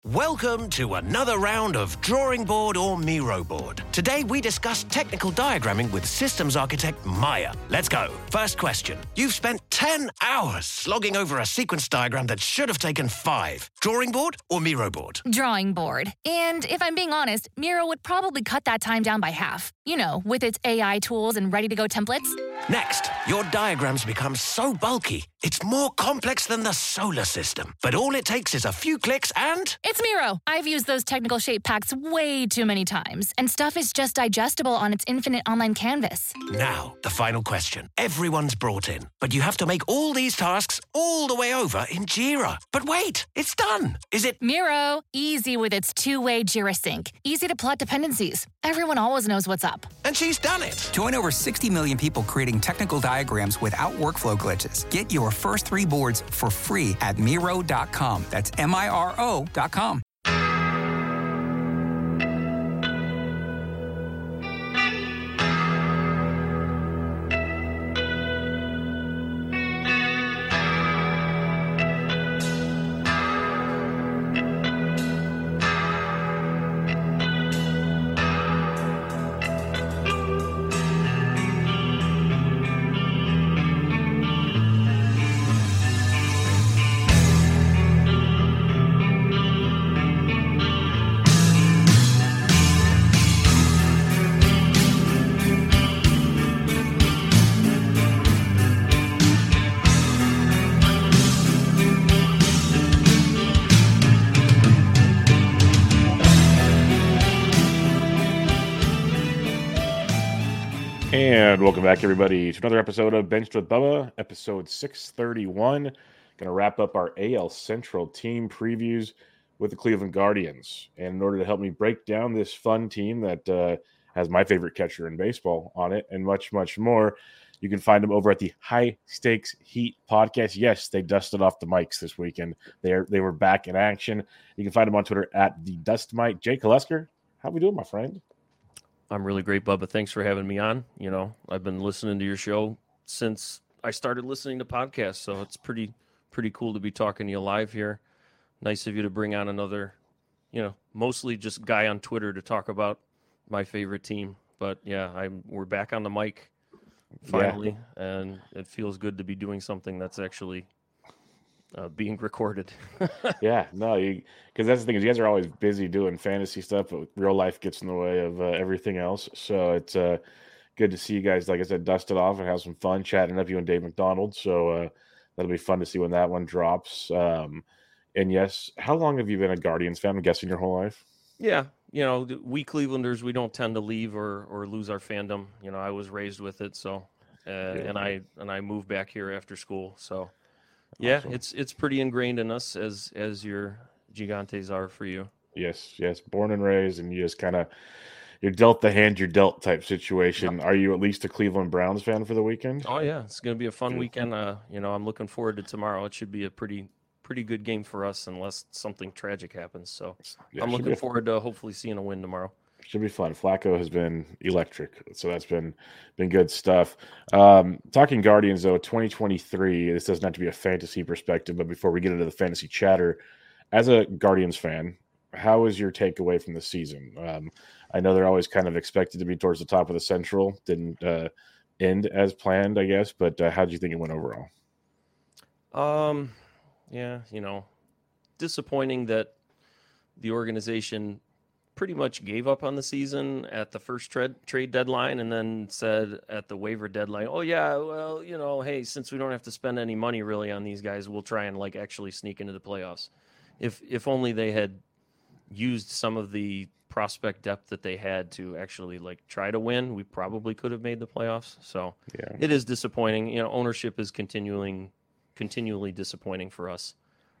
Welcome to another round of Drawing Board or Miro Board. Today we discuss technical diagramming with systems architect Maya. Let's go. First question. You've spent 10 hours slogging over a sequence diagram that should have taken 5. Drawing board or Miro board? Drawing board. And if I'm being honest, Miro would probably cut that time down by half. You know, with its AI tools and ready-to-go templates. Next, your diagrams become so bulky, it's more complex than the solar system. But all it takes is a few clicks and... It's Miro. I've used those technical shape packs way too many times, and stuff is just digestible on its infinite online canvas. Now, the final question. Everyone's brought in, but you have to make all these tasks all the way over in Jira. But wait, it's done. Is it... Miro, easy with its two-way Jira sync. Easy to plot dependencies. Everyone always knows what's up. And she's done it. Join over 60 million people creating technical diagrams without workflow glitches. Get your first 3 boards for free at Miro.com. That's Miro.com. And welcome back, everybody, to another episode of Benched with Bubba, episode 631. Going to wrap up our AL Central team previews with the Cleveland Guardians. And in order to help me break down this fun team that has my favorite catcher in baseball on it and much, much more, you can find them over at the High Stakes Heat podcast. Yes, they dusted off the mics this weekend. They were back in action. You can find them on Twitter at the Dustmite. Jay Kalesker, how we doing, my friend? I'm really great, Bubba. Thanks for having me on. You know, I've been listening to your show since I started listening to podcasts, so it's pretty cool to be talking to you live here. Nice of you to bring on another, mostly just guy on Twitter to talk about my favorite team. But yeah, we're back on the mic finally, and it feels good to be doing something that's actually being recorded. Yeah, no, because that's the thing is you guys are always busy doing fantasy stuff, but real life gets in the way of everything else. So it's good to see you guys, like I said, dust it off and have some fun chatting up, you and Dave McDonald. So that'll be fun to see when that one drops. And yes, how long have you been a Guardians fan? I'm guessing your whole life. Yeah, we Clevelanders, we don't tend to leave or lose our fandom. I was raised with it, so and I moved back here after school, so. Yeah, awesome. It's pretty ingrained in us as your Gigantes are for you. Yes, born and raised, and you just kind of you're dealt the hand you're dealt type situation. Yep. Are you at least a Cleveland Browns fan for the weekend? Oh yeah, it's going to be a fun weekend. I'm looking forward to tomorrow. It should be a pretty good game for us unless something tragic happens. So yeah, I'm looking forward to hopefully seeing a win tomorrow. Should be fun. Flacco has been electric, so that's been good stuff. Talking Guardians, though, 2023, this doesn't have to be a fantasy perspective, but before we get into the fantasy chatter, as a Guardians fan, how is your takeaway from the season? I know they're always kind of expected to be towards the top of the Central. Didn't end as planned, I guess, but how did you think it went overall? Yeah, disappointing that the organization pretty much gave up on the season at the first trade deadline and then said at the waiver deadline, oh yeah, well, hey, since we don't have to spend any money really on these guys, we'll try and actually sneak into the playoffs. If only they had used some of the prospect depth that they had to actually try to win, we probably could have made the playoffs. So yeah. It is disappointing. Ownership is continually disappointing for us.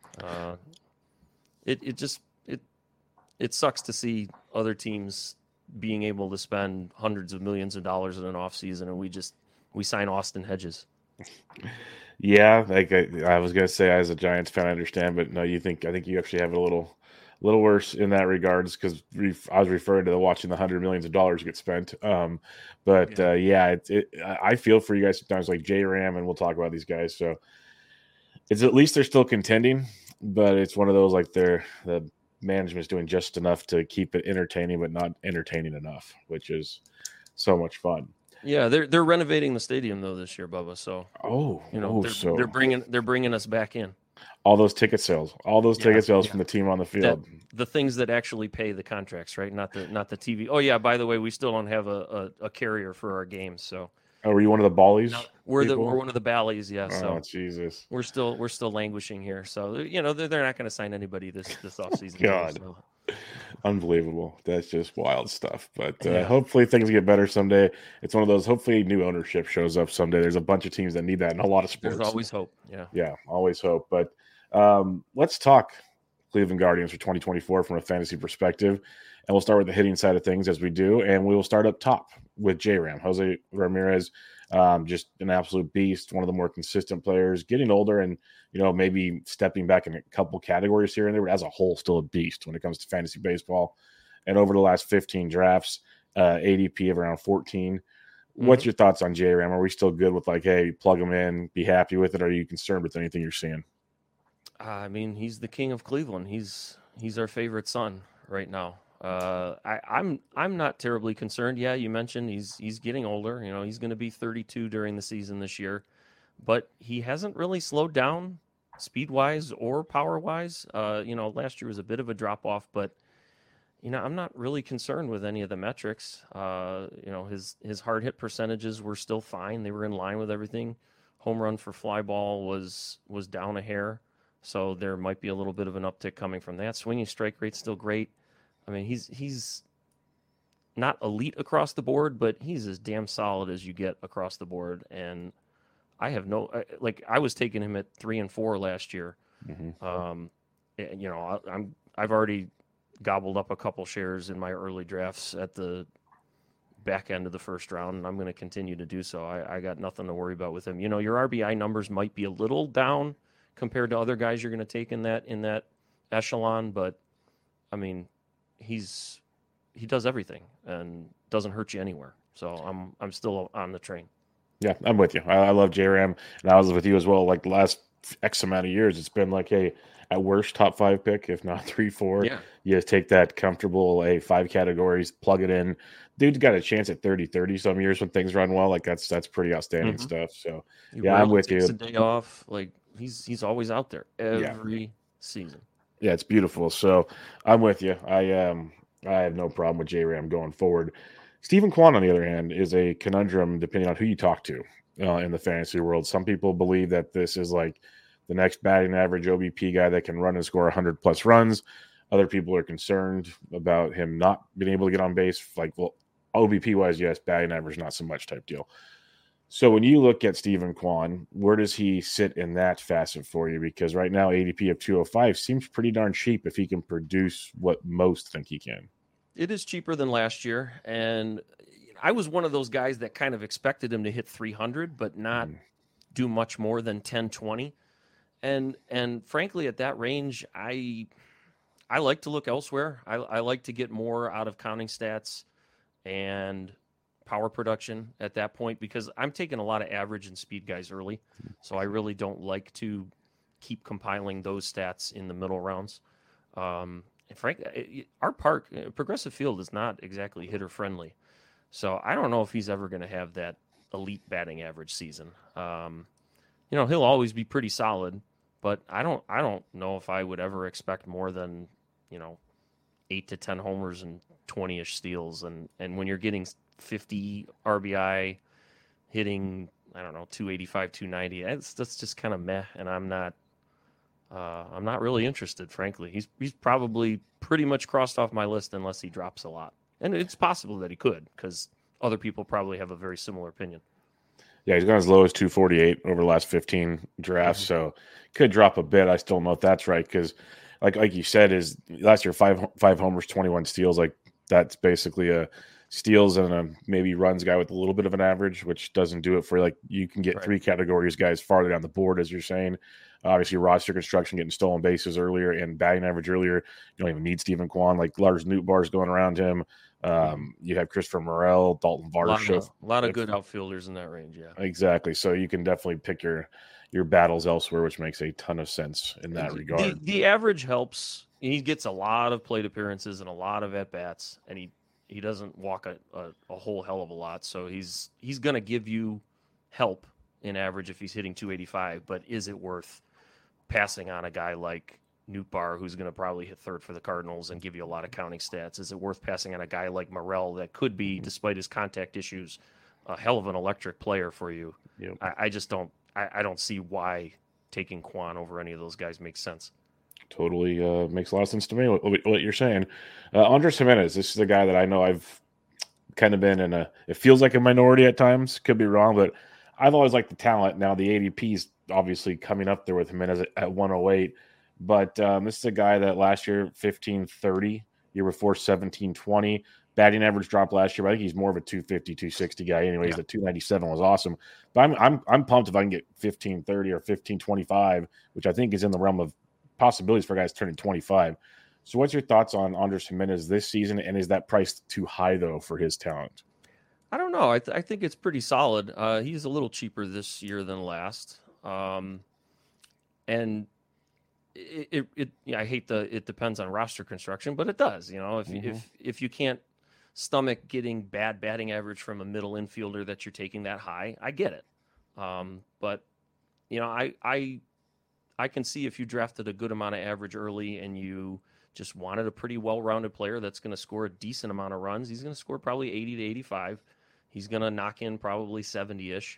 It sucks to see other teams being able to spend hundreds of millions of dollars in an offseason, and we sign Austin Hedges. Yeah, I was gonna say, as a Giants fan, I understand, but no, I think you actually have it a little worse in that regards, because I was referring to watching the hundred millions of dollars get spent. I feel for you guys sometimes, like J-Ram, and we'll talk about these guys. So it's at least they're still contending, but it's one of those they're the management's doing just enough to keep it entertaining, but not entertaining enough, which is so much fun. Yeah, they're renovating the stadium though this year, Bubba. So they're bringing us back in. All those ticket sales, from the team on the field, the things that actually pay the contracts, right? Not the TV. Oh yeah, by the way, we still don't have a carrier for our games. So were you one of the Ballies? No, we're one of the Ballies, yeah. Oh, Jesus, we're still languishing here. So they're not going to sign anybody this offseason. God. So. Unbelievable. That's just wild stuff. But hopefully things get better someday. It's one of those, hopefully new ownership shows up someday. There's a bunch of teams that need that in a lot of sports. There's always hope. Yeah, always hope. But let's talk Cleveland Guardians for 2024 from a fantasy perspective. And we'll start with the hitting side of things as we do. And we will start up top with J-Ram. Jose Ramirez, just an absolute beast, one of the more consistent players, getting older and, maybe stepping back in a couple categories here and there, but as a whole, still a beast when it comes to fantasy baseball. And over the last 15 drafts, ADP of around 14. Mm-hmm. What's your thoughts on J-Ram? Are we still good with hey, plug him in, be happy with it? Or are you concerned with anything you're seeing? I mean, he's the king of Cleveland. He's our favorite son right now. I'm not terribly concerned. Yeah, you mentioned he's getting older. He's going to be 32 during the season this year, but he hasn't really slowed down speed-wise or power-wise. Last year was a bit of a drop-off, but I'm not really concerned with any of the metrics. His hard hit percentages were still fine. They were in line with everything. Home run for fly ball was down a hair, so there might be a little bit of an uptick coming from that. Swinging strike rate's still great. I mean, he's not elite across the board, but he's as damn solid as you get across the board. And I have I was taking him at 3 and 4 last year. Mm-hmm. I've already gobbled up a couple shares in my early drafts at the back end of the first round, and I'm going to continue to do so. I got nothing to worry about with him. Your RBI numbers might be a little down compared to other guys you're going to take in that echelon, but I mean, he does everything and doesn't hurt you anywhere. So I'm still on the train. Yeah, I'm with you. I love J-Ram, and I was with you as well. The last X amount of years, it's been hey, at worst top 5 pick, if not 3, 4. Yeah. You just take that comfortable 5 categories, plug it in. Dude's got a chance at 30 some years when things run well. That's pretty outstanding stuff. So I'm with you. A day off, he's always out there every season. Yeah, it's beautiful. So I'm with you. I have no problem with J-Ram going forward. Stephen Kwan, on the other hand, is a conundrum depending on who you talk to in the fantasy world. Some people believe that this is the next batting average OBP guy that can run and score 100-plus runs. Other people are concerned about him not being able to get on base. OBP-wise, yes, batting average, not so much type deal. So when you look at Stephen Kwan, where does he sit in that facet for you? Because right now, ADP of 205 seems pretty darn cheap if he can produce what most think he can. It is cheaper than last year, and I was one of those guys that kind of expected him to hit 300, but not do much more than 10-20. And frankly, at that range, I like to look elsewhere. I like to get more out of counting stats and power production at that point, because I'm taking a lot of average and speed guys early. So I really don't like to keep compiling those stats in the middle rounds. And frankly, our park, Progressive Field, is not exactly hitter friendly. So I don't know if he's ever going to have that elite batting average season. He'll always be pretty solid, but I don't know if I would ever expect more than, 8 to 10 homers and 20-ish steals. And when you're getting 50 RBI, hitting, 285, 290, that's just kind of meh. And I'm not really interested, frankly. He's probably pretty much crossed off my list unless he drops a lot. And it's possible that he could, because other people probably have a very similar opinion. Yeah, he's gone as low as 248 over the last 15 drafts, so could drop a bit. I still don't know if that's right, because like you said, is last year five homers, 21 steals. That's basically a steals and a maybe runs guy with a little bit of an average, which doesn't do it for you. You can get 3 categories guys farther down the board, as you're saying. Obviously, roster construction, getting stolen bases earlier and batting average earlier. You don't even need Stephen Kwan. Lars Nootbaar's going around him. You have Christopher Morel, Dalton Varsho. A lot of good outfielders in that range, yeah. Exactly. So you can definitely pick your battles elsewhere, which makes a ton of sense in that regard. The average helps he gets a lot of plate appearances and a lot of at bats, and he doesn't walk a whole hell of a lot. So he's going to give you help in average if he's hitting 285. But is it worth passing on a guy like Nootbaar, who's going to probably hit third for the Cardinals and give you a lot of counting stats? Is it worth passing on a guy like Morel that could be, despite his contact issues, a hell of an electric player for you? Yep. I just don't. I don't see why taking Kwan over any of those guys makes sense. Totally makes a lot of sense to me what you're saying. Andres Gimenez, this is a guy that I know I've kind of been in it feels like a minority at times, could be wrong, but I've always liked the talent. Now the ADP is obviously coming up there with Gimenez at 108, but this is a guy that last year 1530, year before 1720. Batting average dropped last year, but I think he's more of a 250, 260 guy. Anyways, the 297 was awesome. But I'm pumped if I can get 1530 or 1525, which I think is in the realm of possibilities for guys turning 25. So what's your thoughts on Andres Gimenez this season, and is that price too high, though, for his talent? I don't know. I think it's pretty solid. He's a little cheaper this year than last. And I hate it depends on roster construction, but it does. If you can't stomach getting bad batting average from a middle infielder that you're taking that high, I get it. But I can see if you drafted a good amount of average early and you just wanted a pretty well-rounded player that's going to score a decent amount of runs. He's going to score probably 80 to 85. He's going to knock in probably 70-ish.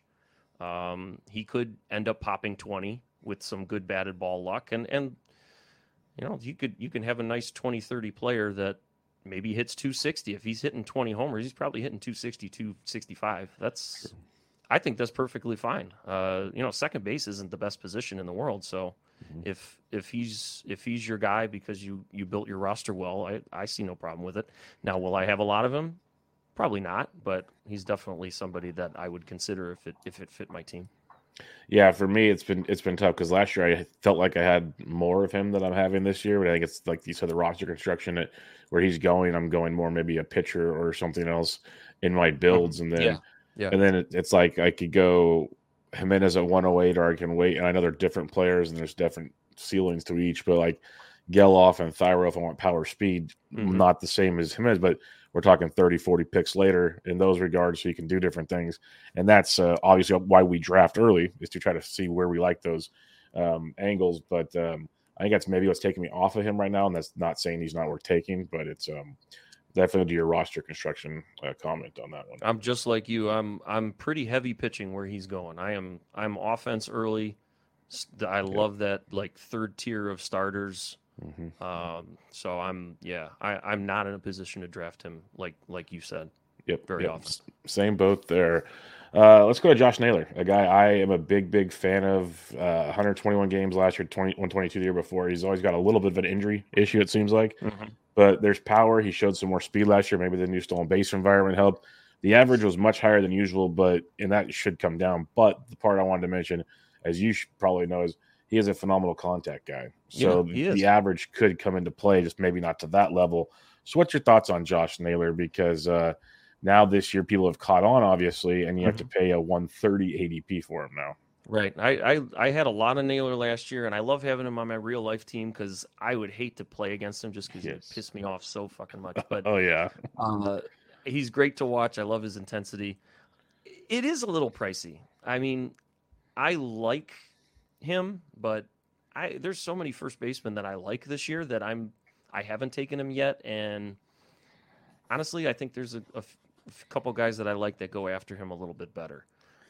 He could end up popping 20 with some good batted ball luck. And you can have a nice 20-30 player that maybe hits 260. If he's hitting 20 homers, he's probably hitting 260, 265. I think that's perfectly fine. Second base isn't the best position in the world. So if he's your guy because you built your roster well, I see no problem with it. Now, will I have a lot of him? Probably not, but he's definitely somebody that I would consider if it fit my team. Yeah, for me, it's been tough because last year I felt like I had more of him than I'm having this year. But I think it's like you said, the roster construction where he's going, I'm going more maybe a pitcher or something else in my builds, and then and then it's like I could go Gimenez at 108, or I can wait. And I know they're different players and there's different ceilings to each, but like Geloff and Thyro, if I want power speed, not the same as Gimenez, but we're talking 30, 40 picks later in those regards, so you can do different things. And that's obviously why we draft early, is to try to see where we like those angles. But I think that's maybe what's taking me off of him right now, and that's not saying he's not worth taking, but it's definitely to your roster construction comment on that one. I'm just like you. I'm pretty heavy pitching where he's going. I'm offense early. I love that like third tier of starters. So I'm not in a position to draft him like you said. Very often. Same boat there. Let's go to Josh Naylor, a guy I am a big fan of. 121 games last year, 122 the year before. He's always got a little bit of an injury issue, it seems like. But there's power. He showed some more speed last year. Maybe the new stolen base environment helped. The average was much higher than usual, and that should come down. But the part I wanted to mention, as you should probably know, is he is a phenomenal contact guy. So the average could come into play, just maybe not to that level. So what's your thoughts on Josh Naylor? Because now this year people have caught on, obviously, and you have to pay a 130 ADP for him now. Right. I had a lot of Naylor last year, and I love having him on my real life team because I would hate to play against him just because he pissed me off so fucking much. But he's great to watch. I love his intensity. It is a little pricey. I mean, I like him, but there's so many first basemen that I like this year that I haven't taken him yet, and honestly, I think there's a couple guys that I like that go after him a little bit better.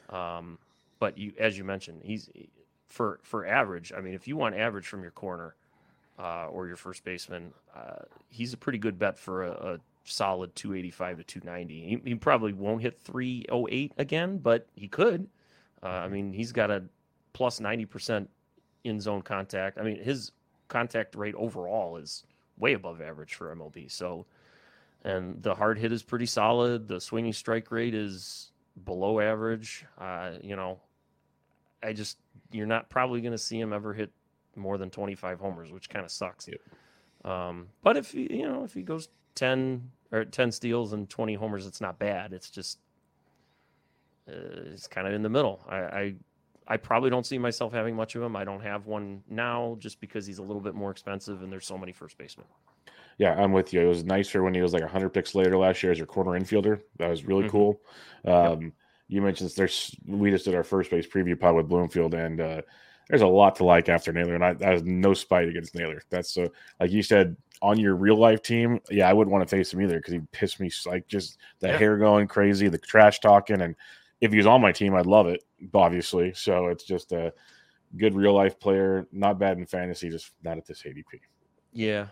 But as you mentioned, he's for average. I mean, if you want average from your corner or your first baseman, he's a pretty good bet for a solid 285 to 290. He probably won't hit 308 again, but he could. I mean, he's got a plus 90% in zone contact. I mean, his contact rate overall is way above average for MLB. So, and the hard hit is pretty solid. The swinging strike rate is below average. You're not probably going to see him ever hit more than 25 homers, which kind of sucks. But if he goes 10 steals and 20 homers, it's not bad. It's just it's kind of in the middle. I probably don't see myself having much of him. I don't have one now just because he's a little bit more expensive and there's so many first basemen. Yeah, I'm with you. It was nicer when he was like 100 picks later last year as your corner infielder. That was really cool. You mentioned we just did our first base preview pod with Bloomfield, and there's a lot to like after Naylor, and I have no spite against Naylor. That's like you said, on your real life team, yeah, I wouldn't want to face him either because he pissed me, like, just the hair going crazy, the trash talking, and if he was on my team, I'd love it, obviously. So it's just a good real life player, not bad in fantasy, just not at this ADP. Yeah,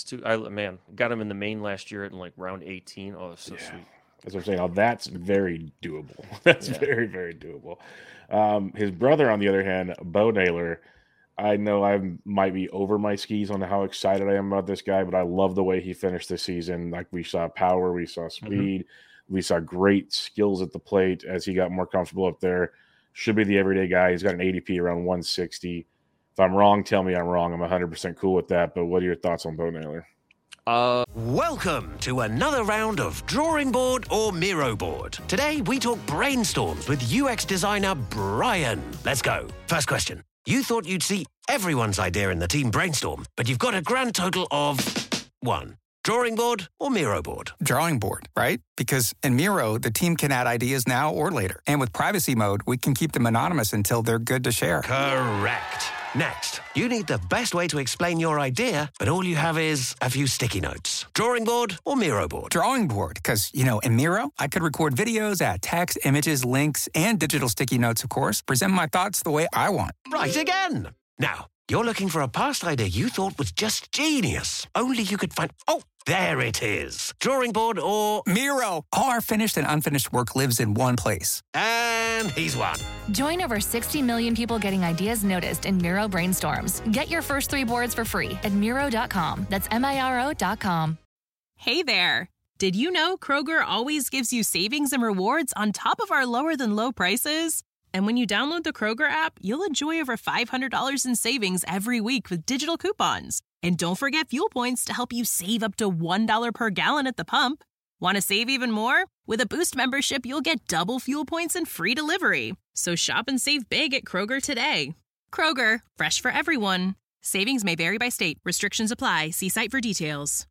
got him in the main last year at like round 18. Oh, that's so sweet. That's what I'm saying. Now, that's very doable. That's very, very doable. His brother, on the other hand, Bo Naylor, I know I might be over my skis on how excited I am about this guy, but I love the way he finished the season. Like, we saw power, we saw speed, we saw great skills at the plate as he got more comfortable up there. Should be the everyday guy. He's got an ADP around 160. If I'm wrong, tell me I'm wrong. I'm 100% cool with that. But what are your thoughts on Bo Naylor? Welcome to another round of Drawing Board or Miro Board. Today, we talk brainstorms with UX designer Brian. Let's go. First question. You thought you'd see everyone's idea in the team brainstorm, but you've got a grand total of 1. Drawing board or Miro board? Drawing board, right? Because in Miro, the team can add ideas now or later. And with privacy mode, we can keep them anonymous until they're good to share. Correct. Next, you need the best way to explain your idea, but all you have is a few sticky notes. Drawing board or Miro board? Drawing board, because, in Miro, I could record videos, add text, images, links, and digital sticky notes, of course, present my thoughts the way I want. Right again. Now, you're looking for a past idea you thought was just genius. Only you could find... Oh, there it is. Drawing board or... Miro. All our finished and unfinished work lives in one place. And he's won. Join over 60 million people getting ideas noticed in Miro brainstorms. Get your first 3 boards for free at Miro.com. That's Miro.com. Hey there. Did you know Kroger always gives you savings and rewards on top of our lower than low prices? And when you download the Kroger app, you'll enjoy over $500 in savings every week with digital coupons. And don't forget fuel points to help you save up to $1 per gallon at the pump. Want to save even more? With a Boost membership, you'll get double fuel points and free delivery. So shop and save big at Kroger today. Kroger, fresh for everyone. Savings may vary by state. Restrictions apply. See site for details.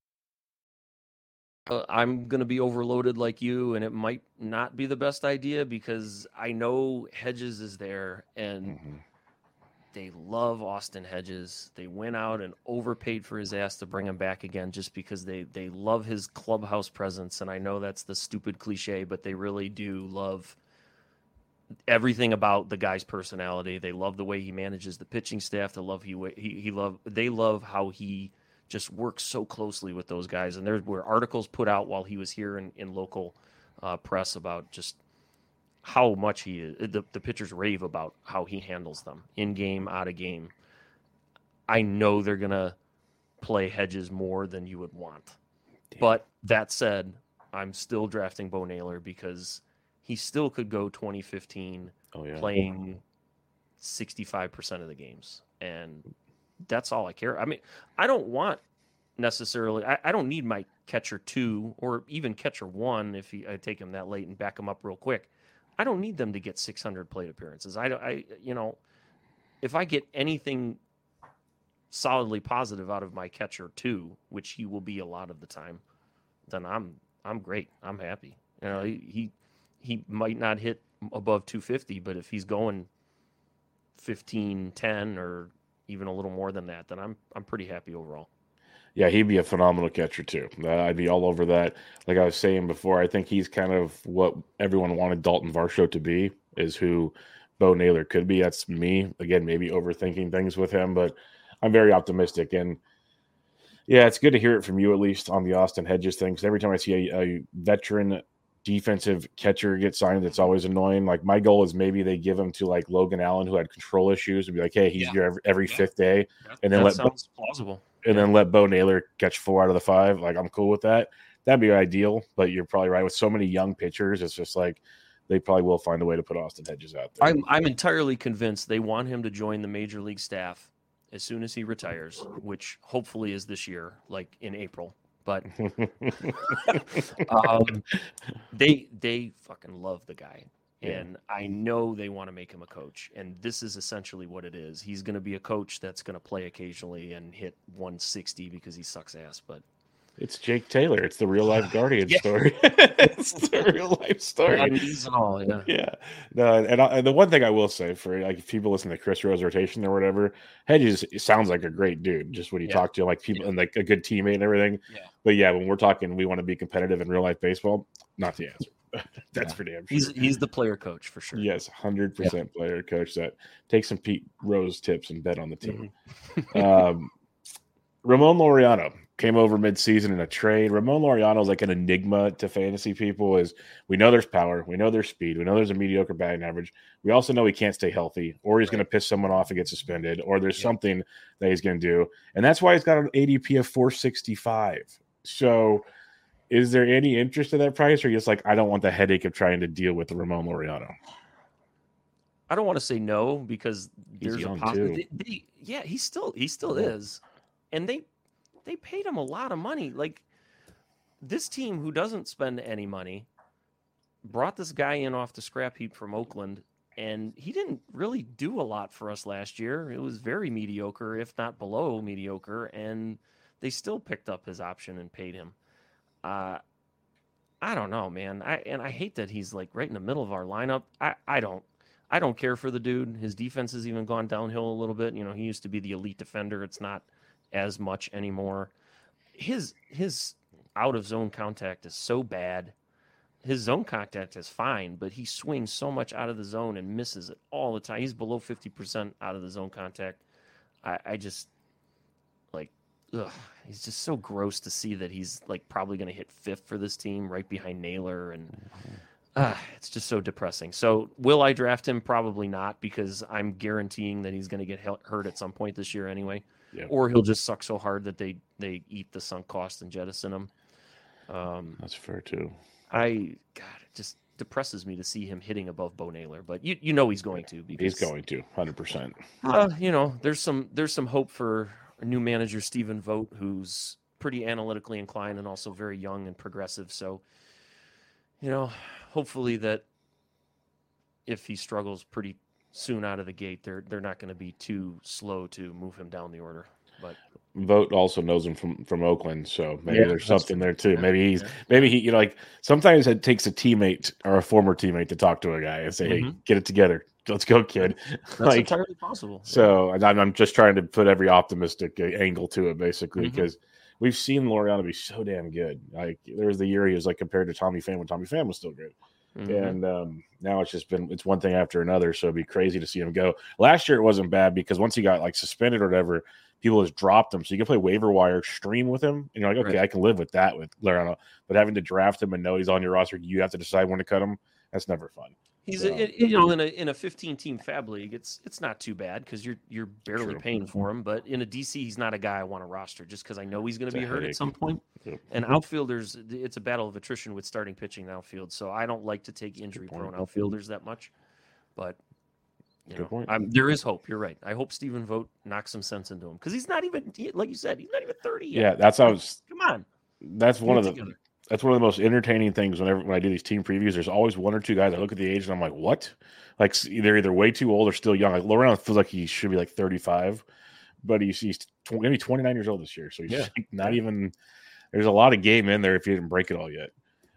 I'm going to be overloaded like you, and it might not be the best idea because I know Hedges is there, and they love Austin Hedges. They went out and overpaid for his ass to bring him back again just because they love his clubhouse presence, and I know that's the stupid cliche, but they really do love everything about the guy's personality. They love the way he manages the pitching staff. They love how he just works so closely with those guys. And there were articles put out while he was here in local press about just how much the pitchers rave about how he handles them in game, out of game. I know they're going to play Hedges more than you would want. Damn. But that said, I'm still drafting Bo Naylor because he still could go 2015 playing 65% of the games. And that's all I care. I mean, I don't want necessarily, I don't need my catcher 2 or even catcher 1 if I take him that late and back him up real quick. I don't need them to get 600 plate appearances. If I get anything solidly positive out of my catcher 2, which he will be a lot of the time, then I'm great. I'm happy. He might not hit above 250, but if he's going 15, 10, or even a little more than that, then I'm pretty happy overall. Yeah, he'd be a phenomenal catcher too. I'd be all over that. Like I was saying before, I think he's kind of what everyone wanted Dalton Varsho to be, is who Bo Naylor could be. That's me. Again, maybe overthinking things with him, but I'm very optimistic. And yeah, it's good to hear it from you, at least on the Austin Hedges thing, because every time I see a veteran defensive catcher get signed, that's always annoying. Like, my goal is maybe they give him to like Logan Allen, who had control issues, and be like, hey, he's your every fifth day, and then sounds plausible. And then let Bo Naylor catch 4 out of the 5. Like, I'm cool with that. That'd be ideal, but you're probably right. With so many young pitchers, it's just like they probably will find a way to put Austin Hedges out there. I'm entirely convinced they want him to join the major league staff as soon as he retires, which hopefully is this year, like in April. But they fucking love the guy. And I know they want to make him a coach. And this is essentially what it is. He's going to be a coach that's going to play occasionally and hit 160 because he sucks ass. But it's Jake Taylor. It's the real life Guardian story. It's the real life story. And all, yeah. No, and the one thing I will say for like if people listen to Chris Rose rotation or whatever, Hedges sounds like a great dude. Just when you talk to like people and like a good teammate and everything. Yeah. But yeah, when we're talking, we want to be competitive in real life baseball. Not the answer. That's for damn sure. He's the player coach for sure. Yes, 100% player coach that takes some Pete Rose tips and bet on the team. Ramon Laureano came over mid-season in a trade. Ramon Laureano is like an enigma to fantasy people. Is we know there's power, we know there's speed, we know there's a mediocre batting average. We also know he can't stay healthy, or he's going to piss someone off and get suspended, or there's something that he's going to do, and that's why he's got an ADP of 465. So, is there any interest in that price, or are you just like, I don't want the headache of trying to deal with the Ramon Laureano? I don't want to say no because there's a possibility. He still is, and they paid him a lot of money. Like this team who doesn't spend any money brought this guy in off the scrap heap from Oakland, and he didn't really do a lot for us last year. It was very mediocre, if not below mediocre, and they still picked up his option and paid him. I don't know, man. I hate that he's like right in the middle of our lineup. I don't care for the dude. His defense has even gone downhill a little bit. You know, he used to be the elite defender. It's not as much anymore. His out of zone contact is so bad. His zone contact is fine, but he swings so much out of the zone and misses it all the time. He's below 50% out of the zone contact. I just like, he's just so gross to see that he's like probably going to hit fifth for this team right behind Naylor. And it's just so depressing. So will I draft him? Probably not, because I'm guaranteeing that he's going to get hurt at some point this year anyway. Yeah. Or he'll just suck so hard that they eat the sunk cost and jettison him. That's fair too. It just depresses me to see him hitting above Bo Naylor, but you know he's going to. Because, he's going to 100%. You know, there's some hope for a new manager, Stephen Vogt, who's pretty analytically inclined and also very young and progressive. So, you know, hopefully that if he struggles pretty soon out of the gate, they're not going to be too slow to move him down the order. But Vogt also knows him from Oakland, so maybe there's something there too. Maybe he, you know, like sometimes it takes a teammate or a former teammate to talk to a guy and say, "Hey, get it together, let's go, kid." That's entirely possible. So I'm just trying to put every optimistic angle to it, basically, because we've seen Laureano be so damn good. Like there was the year he was like compared to Tommy Pham when Tommy Pham was still good. And now it's one thing after another. So it'd be crazy to see him go. Last year it wasn't bad because once he got like suspended or whatever, people just dropped him. So you can play waiver wire stream with him. And you're like, okay, I can live with that with Laureano. But having to draft him and know he's on your roster, you have to decide when to cut him. That's never fun. He's in a 15-team fab league, it's not too bad because you're barely paying for him. But in a DC, he's not a guy I want to roster just because I know he's going to be hurt at some point. And outfielders, it's a battle of attrition with starting pitching and outfield. So I don't like to take injury-prone outfielders that much. But there is hope. You're right. I hope Stephen Vogt knocks some sense into him because he's not even, like you said, he's not even 30 yet. Yeah, that's how I was. Come on. That's one of the. That's one of the most entertaining things when I do these team previews. There's always one or two guys I look at the age and I'm like, what? Like they're either way too old or still young. Like Laureano feels like he should be like 35, but he's maybe 29 years old this year. So he's not even. There's a lot of game in there if you didn't break it all yet.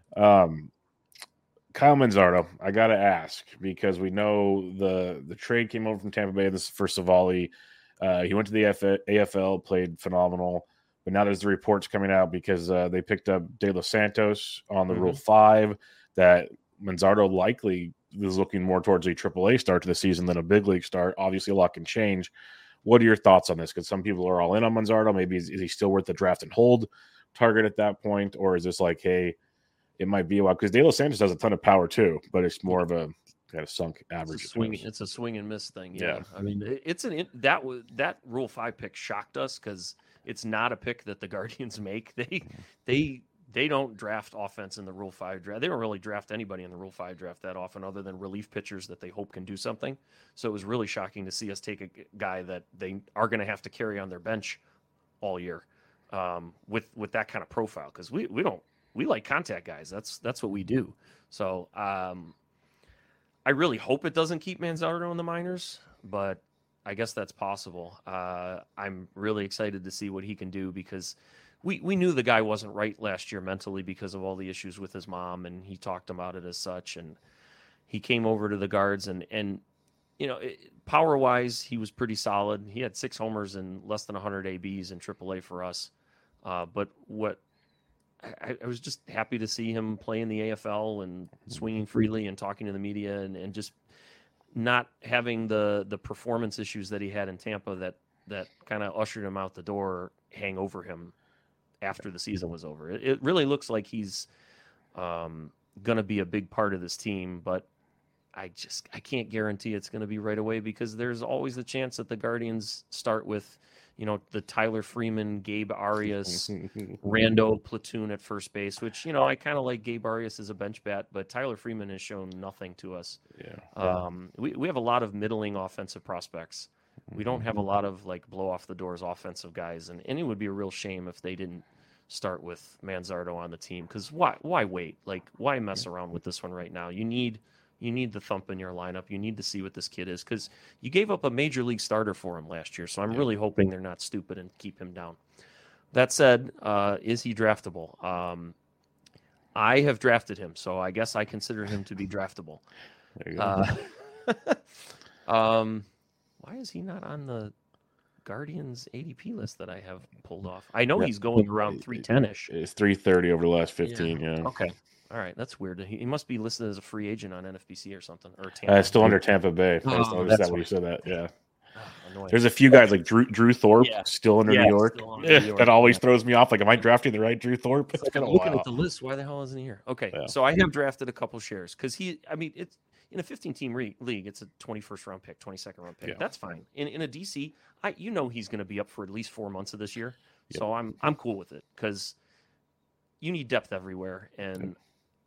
Kyle Manzardo, I gotta ask because we know the trade came over from Tampa Bay. This is for Savali. He went to the AFL, played phenomenal. But now there's the reports coming out because they picked up De Los Santos on the Rule 5 that Manzardo likely was looking more towards a AAA start to the season than a big league start. Obviously, a lot can change. What are your thoughts on this? Because some people are all in on Manzardo. Maybe is he still worth the draft and hold target at that point? Or is this like, hey, it might be a while? Because De Los Santos has a ton of power too, but it's more of a kind of sunk average. It's a swing and miss thing. Yeah. I mean, that Rule 5 pick shocked us because it's not a pick that the Guardians make. They don't draft offense in the Rule 5 draft. They don't really draft anybody in the Rule 5 draft that often other than relief pitchers that they hope can do something. So it was really shocking to see us take a guy that they are going to have to carry on their bench all year with that kind of profile because we like contact guys. That's what we do. So I really hope it doesn't keep Manzardo in the minors, but I guess that's possible. I'm really excited to see what he can do because we knew the guy wasn't right last year mentally because of all the issues with his mom, and he talked about it as such. And he came over to the Guards, and power-wise, he was pretty solid. He had 6 homers and less than 100 ABs in AAA for us. But what I was just happy to see him play in the AFL and swinging freely and talking to the media and just not having the performance issues that he had in Tampa that kind of ushered him out the door hang over him after the season was over. It really looks like he's going to be a big part of this team, but I can't guarantee it's going to be right away because there's always the chance that the Guardians start with, the Tyler Freeman, Gabe Arias, rando platoon at first base, which, I kind of like Gabe Arias as a bench bat, but Tyler Freeman has shown nothing to us. Yeah. We have a lot of middling offensive prospects. We don't have a lot of blow off the doors offensive guys, and it would be a real shame if they didn't start with Manzardo on the team. Because why wait? Why mess around with this one right now? You need the thump in your lineup. You need to see what this kid is because you gave up a major league starter for him last year. So I'm really hoping they're not stupid and keep him down. That said, is he draftable? I have drafted him, so I guess I consider him to be draftable. There you go. Why is he not on the Guardians ADP list that I have pulled off? I know he's going around 310-ish. It's 330 over the last 15, yeah. Okay. All right, that's weird. He must be listed as a free agent on NFBC or something. Or Tampa. Still under Tampa Bay. I just noticed that when you said that, yeah. Annoying. There's a few guys like Drew Thorpe still under New York. Still under New York. That always throws me off. Am I drafting the right Drew Thorpe? It's like I'm looking at the list. Why the hell isn't he here? Okay, so I have drafted a couple shares because it's in a 15-team league. It's a 21st round pick, 22nd round pick. Yeah. That's fine. In a DC, he's going to be up for at least 4 months of this year. Yep. So I'm cool with it because you need depth everywhere, and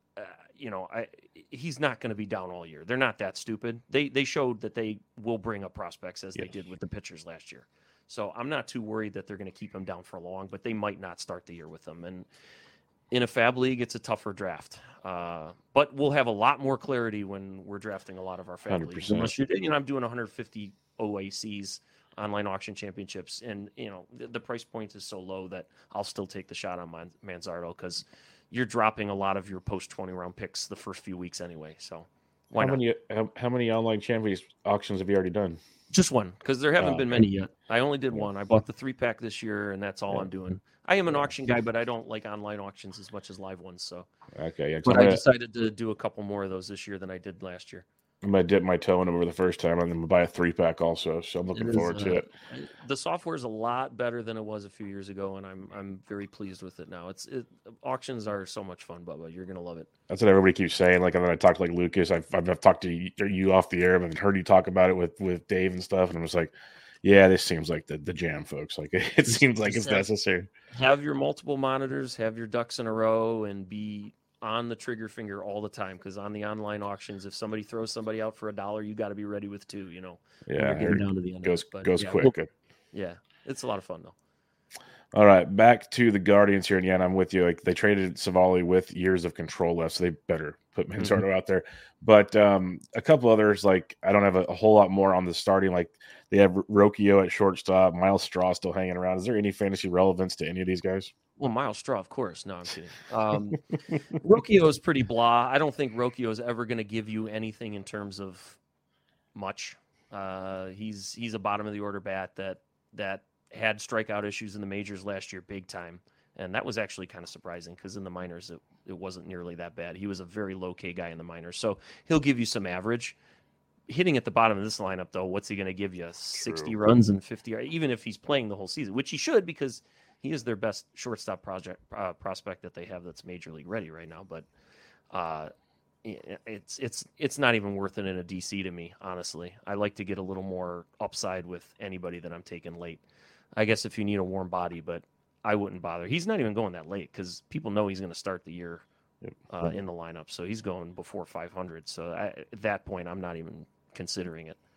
he's not going to be down all year. They're not that stupid. They showed that they will bring up prospects as they did with the pitchers last year. So I'm not too worried that they're going to keep him down for long, but they might not start the year with him. And in a fab league, it's a tougher draft. But we'll have a lot more clarity when we're drafting a lot of our fab 100%. leagues. I'm doing 150 OACs, online auction championships, and the price point is so low that I'll still take the shot on Manzardo because you're dropping a lot of your post 20 round picks the first few weeks anyway. So why not? How many online champions auctions have you already done? Just one, because there haven't been many yet. I only did one. I bought the 3-pack this year, and that's all I'm doing. I am an auction guy, but I don't like online auctions as much as live ones. So but I decided to do a couple more of those this year than I did last year. I'm going to dip my toe in them for the first time, and then I'm going to buy a 3-pack also. So I'm looking forward to it. The software is a lot better than it was a few years ago, and I'm very pleased with it now. Auctions are so much fun, Bubba. You're going to love it. That's what everybody keeps saying. And then I talked to Lucas. I've talked to you off the air. I've heard you talk about it with Dave and stuff. And I'm just like, yeah, this seems like the jam, folks. It seems like it's necessary. Have your multiple monitors, have your ducks in a row, and be on the trigger finger all the time, because on the online auctions, if somebody throws somebody out for $1, you got to be ready with 2. Yeah, getting down to the end. Goes quick. Yeah, it's a lot of fun though. All right, back to the Guardians here, and I'm with you. They traded Savali with years of control left, so they better put Manzardo out there. But a couple others, I don't have a whole lot more on the starting. They have Rocchio at shortstop, Miles Straw still hanging around. Is there any fantasy relevance to any of these guys? Well, Miles Straw, of course. No, I'm kidding. Rocchio is pretty blah. I don't think Rocchio is ever going to give you anything in terms of much. He's a bottom of the order bat that had strikeout issues in the majors last year, big time, and that was actually kind of surprising because in the minors it wasn't nearly that bad. He was a very low K guy in the minors, so he'll give you some average. Hitting at the bottom of this lineup, though, what's he going to give you? 60 runs and 50, even if he's playing the whole season, which he should, because he is their best shortstop prospect that they have that's major league ready right now. But it's not even worth it in a DC to me, honestly. I like to get a little more upside with anybody that I'm taking late. I guess if you need a warm body, but I wouldn't bother. He's not even going that late because people know he's going to start the year in the lineup. So he's going before 500. So at that point, I'm not even considering it.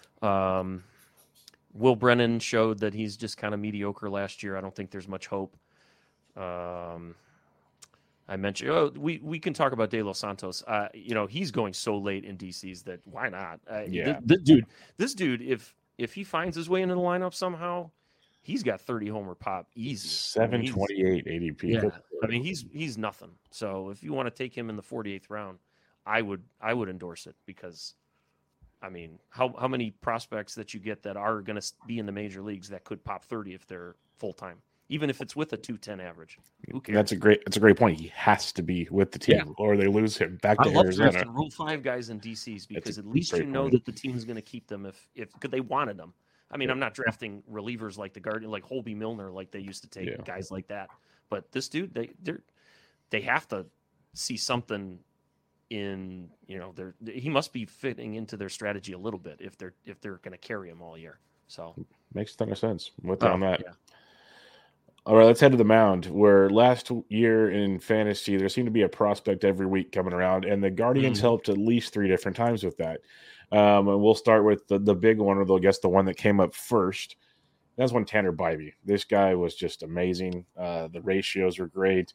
Will Brennan showed that he's just kind of mediocre last year. I don't think there's much hope. I mentioned, we can talk about De Los Santos. He's going so late in DCs that why not? This dude, if he finds his way into the lineup somehow, he's got 30 homer pop easy. 728 ADP. Yeah, I mean he's nothing. So if you want to take him in the 48th round, I would endorse it because, I mean, how many prospects that you get that are going to be in the major leagues that could pop 30 if they're full time, even if it's with a 210 average. Who cares? That's a great point. He has to be with the team, or they lose him back to Arizona. Rule 5 guys in DCs because at least you know that the team's going to keep them if because they wanted them. I mean, I'm not drafting relievers like the Guardian, like Holby Milner, like they used to take guys like that. But this dude, they have to see something in, he must be fitting into their strategy a little bit if they're going to carry him all year. So makes a ton of sense with on that. Yeah. All right, let's head to the mound, where last year in fantasy, there seemed to be a prospect every week coming around, and the Guardians helped at least 3 different times with that. And we'll start with the big one, or I guess the one that came up first. That's when Tanner Bybee. This guy was just amazing. The ratios were great.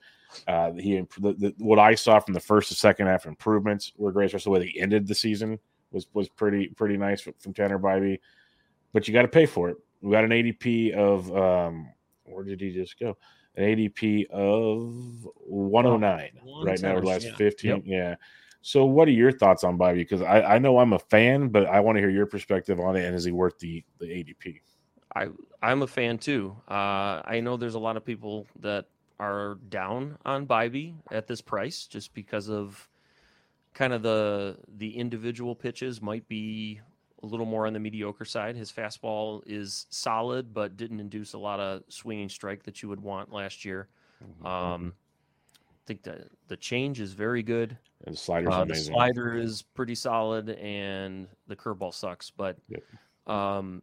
What I saw from the first to second half improvements were great, especially the way they ended the season was pretty nice from Tanner Bybee. But you got to pay for it. We got an ADP of where did he just go? An ADP of 109 right now, over the last 15. Yep. Yeah. So what are your thoughts on Bybee? Because I know I'm a fan, but I want to hear your perspective on it. And is he worth the ADP? I'm a fan too. I know there's a lot of people that are down on Bybee at this price just because of kind of the individual pitches might be a little more on the mediocre side. His fastball is solid, but didn't induce a lot of swinging strike that you would want last year. I think that the change is very good. And the slider's amazing. The slider is pretty solid, and the curveball sucks. But, I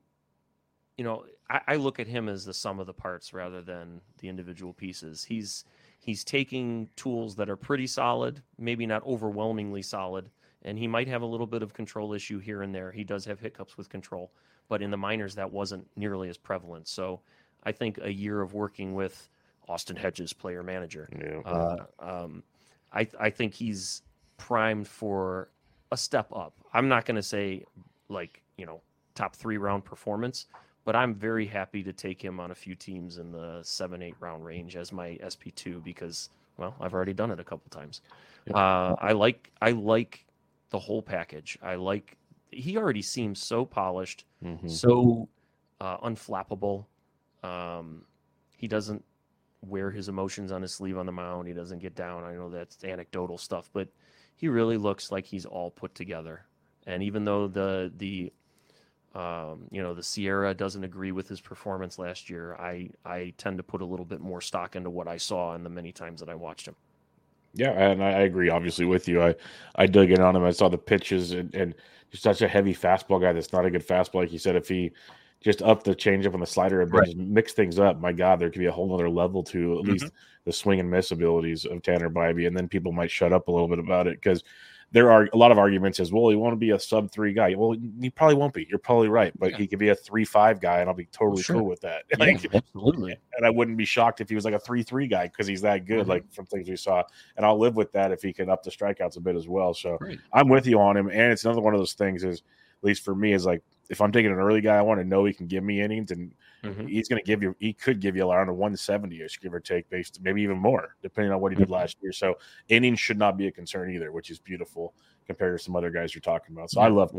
look at him as the sum of the parts rather than the individual pieces. He's taking tools that are pretty solid, maybe not overwhelmingly solid, and he might have a little bit of control issue here and there. He does have hiccups with control, but in the minors, that wasn't nearly as prevalent. So I think a year of working with Austin Hedges, player manager, I think he's primed for a step up. I'm not going to say top 3 round performance, but I'm very happy to take him on a few teams in the 7-8 round range as my SP2 because, well, I've already done it a couple times. I like the whole package. He already seems so polished, so unflappable. He doesn't wear his emotions on his sleeve on the mound. He doesn't get down. I know that's anecdotal stuff, but he really looks like he's all put together. And even though the Sierra doesn't agree with his performance last year, I tend to put a little bit more stock into what I saw in the many times that I watched him. Yeah, and I agree, obviously, with you. I dug in on him. I saw the pitches, and he's such a heavy fastball guy that's not a good fastball. Like you said, if he just upped the changeup on the slider a bit, just mix things up, my God, there could be a whole other level to at least the swing and miss abilities of Tanner Bybee, and then people might shut up a little bit about it because there are a lot of arguments as, well, he won't be a sub-3 guy. Well, he probably won't be. You're probably right, but he could be a 3-5 guy, and I'll be totally cool with that. Yeah, absolutely. And I wouldn't be shocked if he was like a 3-3 guy because he's that good, like from things we saw. And I'll live with that if he can up the strikeouts a bit as well. So I'm with you on him. And it's another one of those things is, at least for me, is like, if I'm taking an early guy, I want to know he can give me innings, and he's going to give you. He could give you around a 170ish, give or take, based maybe even more, depending on what he did last year. So innings should not be a concern either, which is beautiful compared to some other guys you're talking about. So I love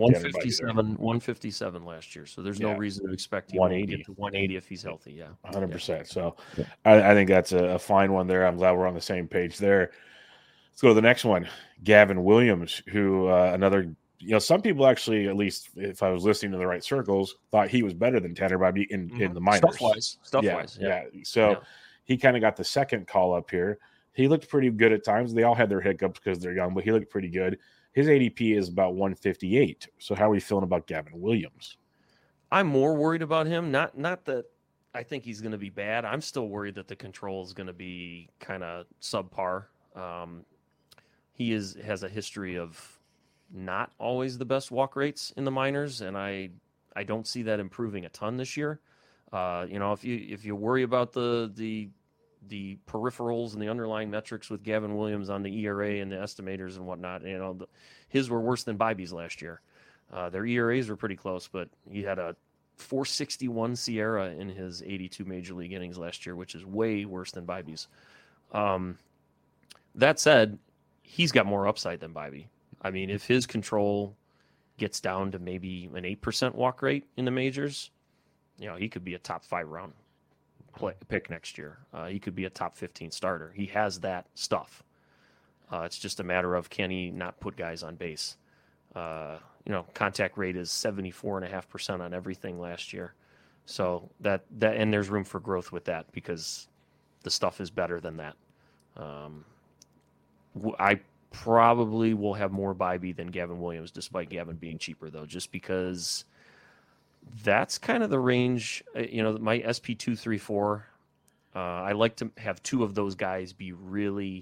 157 last year. So there's no reason to expect him 180 to get to 180 if he's healthy. Yeah, 100%. So I think that's a fine one there. I'm glad we're on the same page there. Let's go to the next one, Gavin Williams, who another. Some people actually, at least if I was listening to the right circles, thought he was better than Tanner Bybee in the minors. Stuff-wise. Yeah. So he kind of got the second call up here. He looked pretty good at times. They all had their hiccups because they're young, but he looked pretty good. His ADP is about 158. So how are you feeling about Gavin Williams? I'm more worried about him. Not that I think he's going to be bad. I'm still worried that the control is going to be kind of subpar. He has a history of not always the best walk rates in the minors, and I don't see that improving a ton this year. If you worry about the the peripherals and the underlying metrics with Gavin Williams on the ERA and the estimators and whatnot. His were worse than Bibby's last year. Their ERAs were pretty close, but he had a 461 Sierra in his 82 major league innings last year, which is way worse than Bibby's. That said, he's got more upside than Bibby. I mean, if his control gets down to maybe an 8% walk rate in the majors, he could be a top 5 round pick next year. He could be a top 15 starter. He has that stuff. It's just a matter of, can he not put guys on base? Contact rate is 74.5% on everything last year. So that and there's room for growth with that because the stuff is better than that. I probably will have more Bibby than Gavin Williams, despite Gavin being cheaper, though, just because that's kind of the range. My SP234, I like to have 2 of those guys be really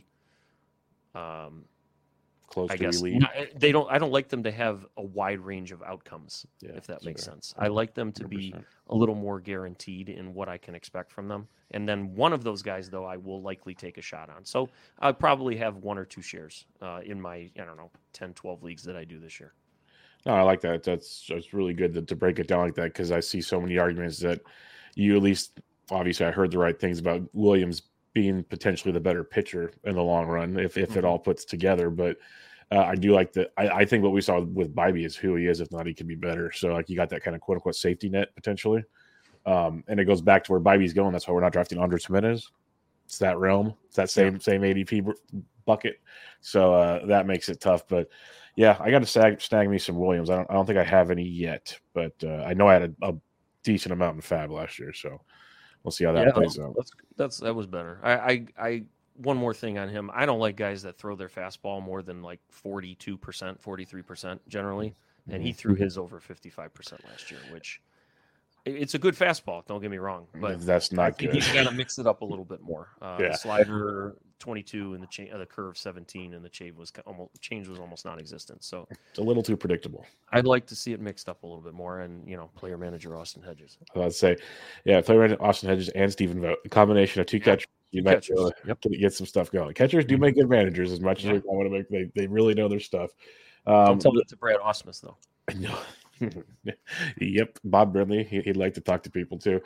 Close I to guess elite. I don't like them to have a wide range of outcomes, if that makes sense. I like them to be 100%. a little more guaranteed in what I can expect from them. And then one of those guys, though, I will likely take a shot on. So I'll probably have 1 or 2 shares in my, 10, 12 leagues that I do this year. No, I like that. That's really good to break it down like that, because I see so many arguments that you, at least obviously I heard the right things about Williams being potentially the better pitcher in the long run if it all puts together. But I do like that. I think what we saw with Bibby is who he is. If not, he could be better. So like you got that kind of quote unquote safety net potentially. And it goes back to where Bibby's going. That's why we're not drafting Andres Jimenez. It's that realm. It's that same ADP bucket. So that makes it tough. But yeah, I got to snag me some Williams. I don't think I have any yet, but I know I had a decent amount in Fab last year. So we'll see how that plays out. That was better. I one more thing on him. I don't like guys that throw their fastball more than like 42%, 43% generally. And he threw his over 55% last year, which it's a good fastball. Don't get me wrong, but that's not good. He's got to mix it up a little bit more. The slider 22 and the curve 17 and the change was almost non-existent. So it's a little too predictable. I'd like to see it mixed up a little bit more. And player manager Austin Hedges. I'd say, player manager Austin Hedges and Stephen Vogt, a combination of 2 catchers. You might be able to get some stuff going. Catchers do make good managers as much as we want to make. They really know their stuff. Don't tell that to Brad Ausmus though. No. Yep, Bob Brimley. He'd like to talk to people too.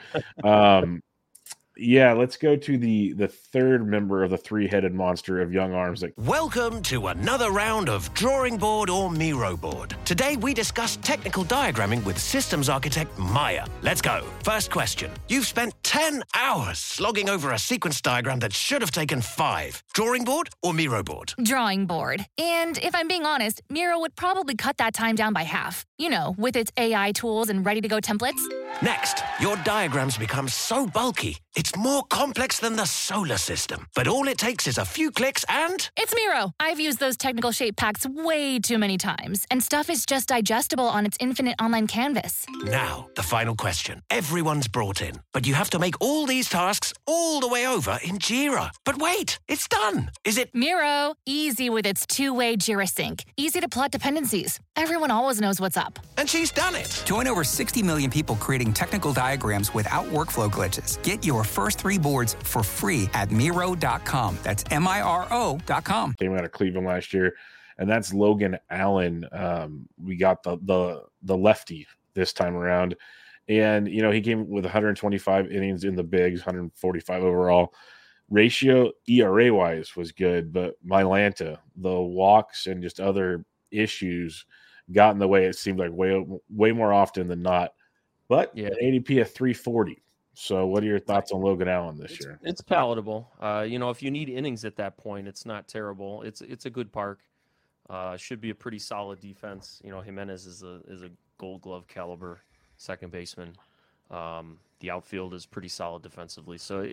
Let's go to the third member of the 3-headed monster of young arms. Welcome to another round of Drawing Board or Miro Board. Today we discuss technical diagramming with systems architect Maya. Let's go. First question. You've spent 10 hours slogging over a sequence diagram that should have taken 5. Drawing board or Miro board? Drawing board. And if I'm being honest, Miro would probably cut that time down by half. With its AI tools and ready-to-go templates. Next, your diagrams become so bulky, it's more complex than the solar system. But all it takes is a few clicks and... It's Miro. I've used those technical shape packs way too many times, and stuff is just digestible on its infinite online canvas. Now, the final question. Everyone's brought in, but you have to make all these tasks all the way over in Jira. But wait, it's done. Is it... Miro, easy with its 2-way Jira sync. Easy to plot dependencies. Everyone always knows what's up. And she's done it. Join over 60 million people creating technical diagrams without workflow glitches. Get your first 3 boards for free at Miro.com. That's Miro.com. Came out of Cleveland last year, and that's Logan Allen. We got the lefty this time around, and he came with 125 innings in the bigs, 145 overall. Ratio ERA wise was good, but Mylanta, the walks and just other issues got in the way. It seemed like way more often than not. But ADP at 340. So what are your thoughts on Logan Allen this year? It's palatable. If you need innings at that point, it's not terrible. It's a good park. Should be a pretty solid defense. Jimenez is a Gold Glove caliber second baseman. The outfield is pretty solid defensively. So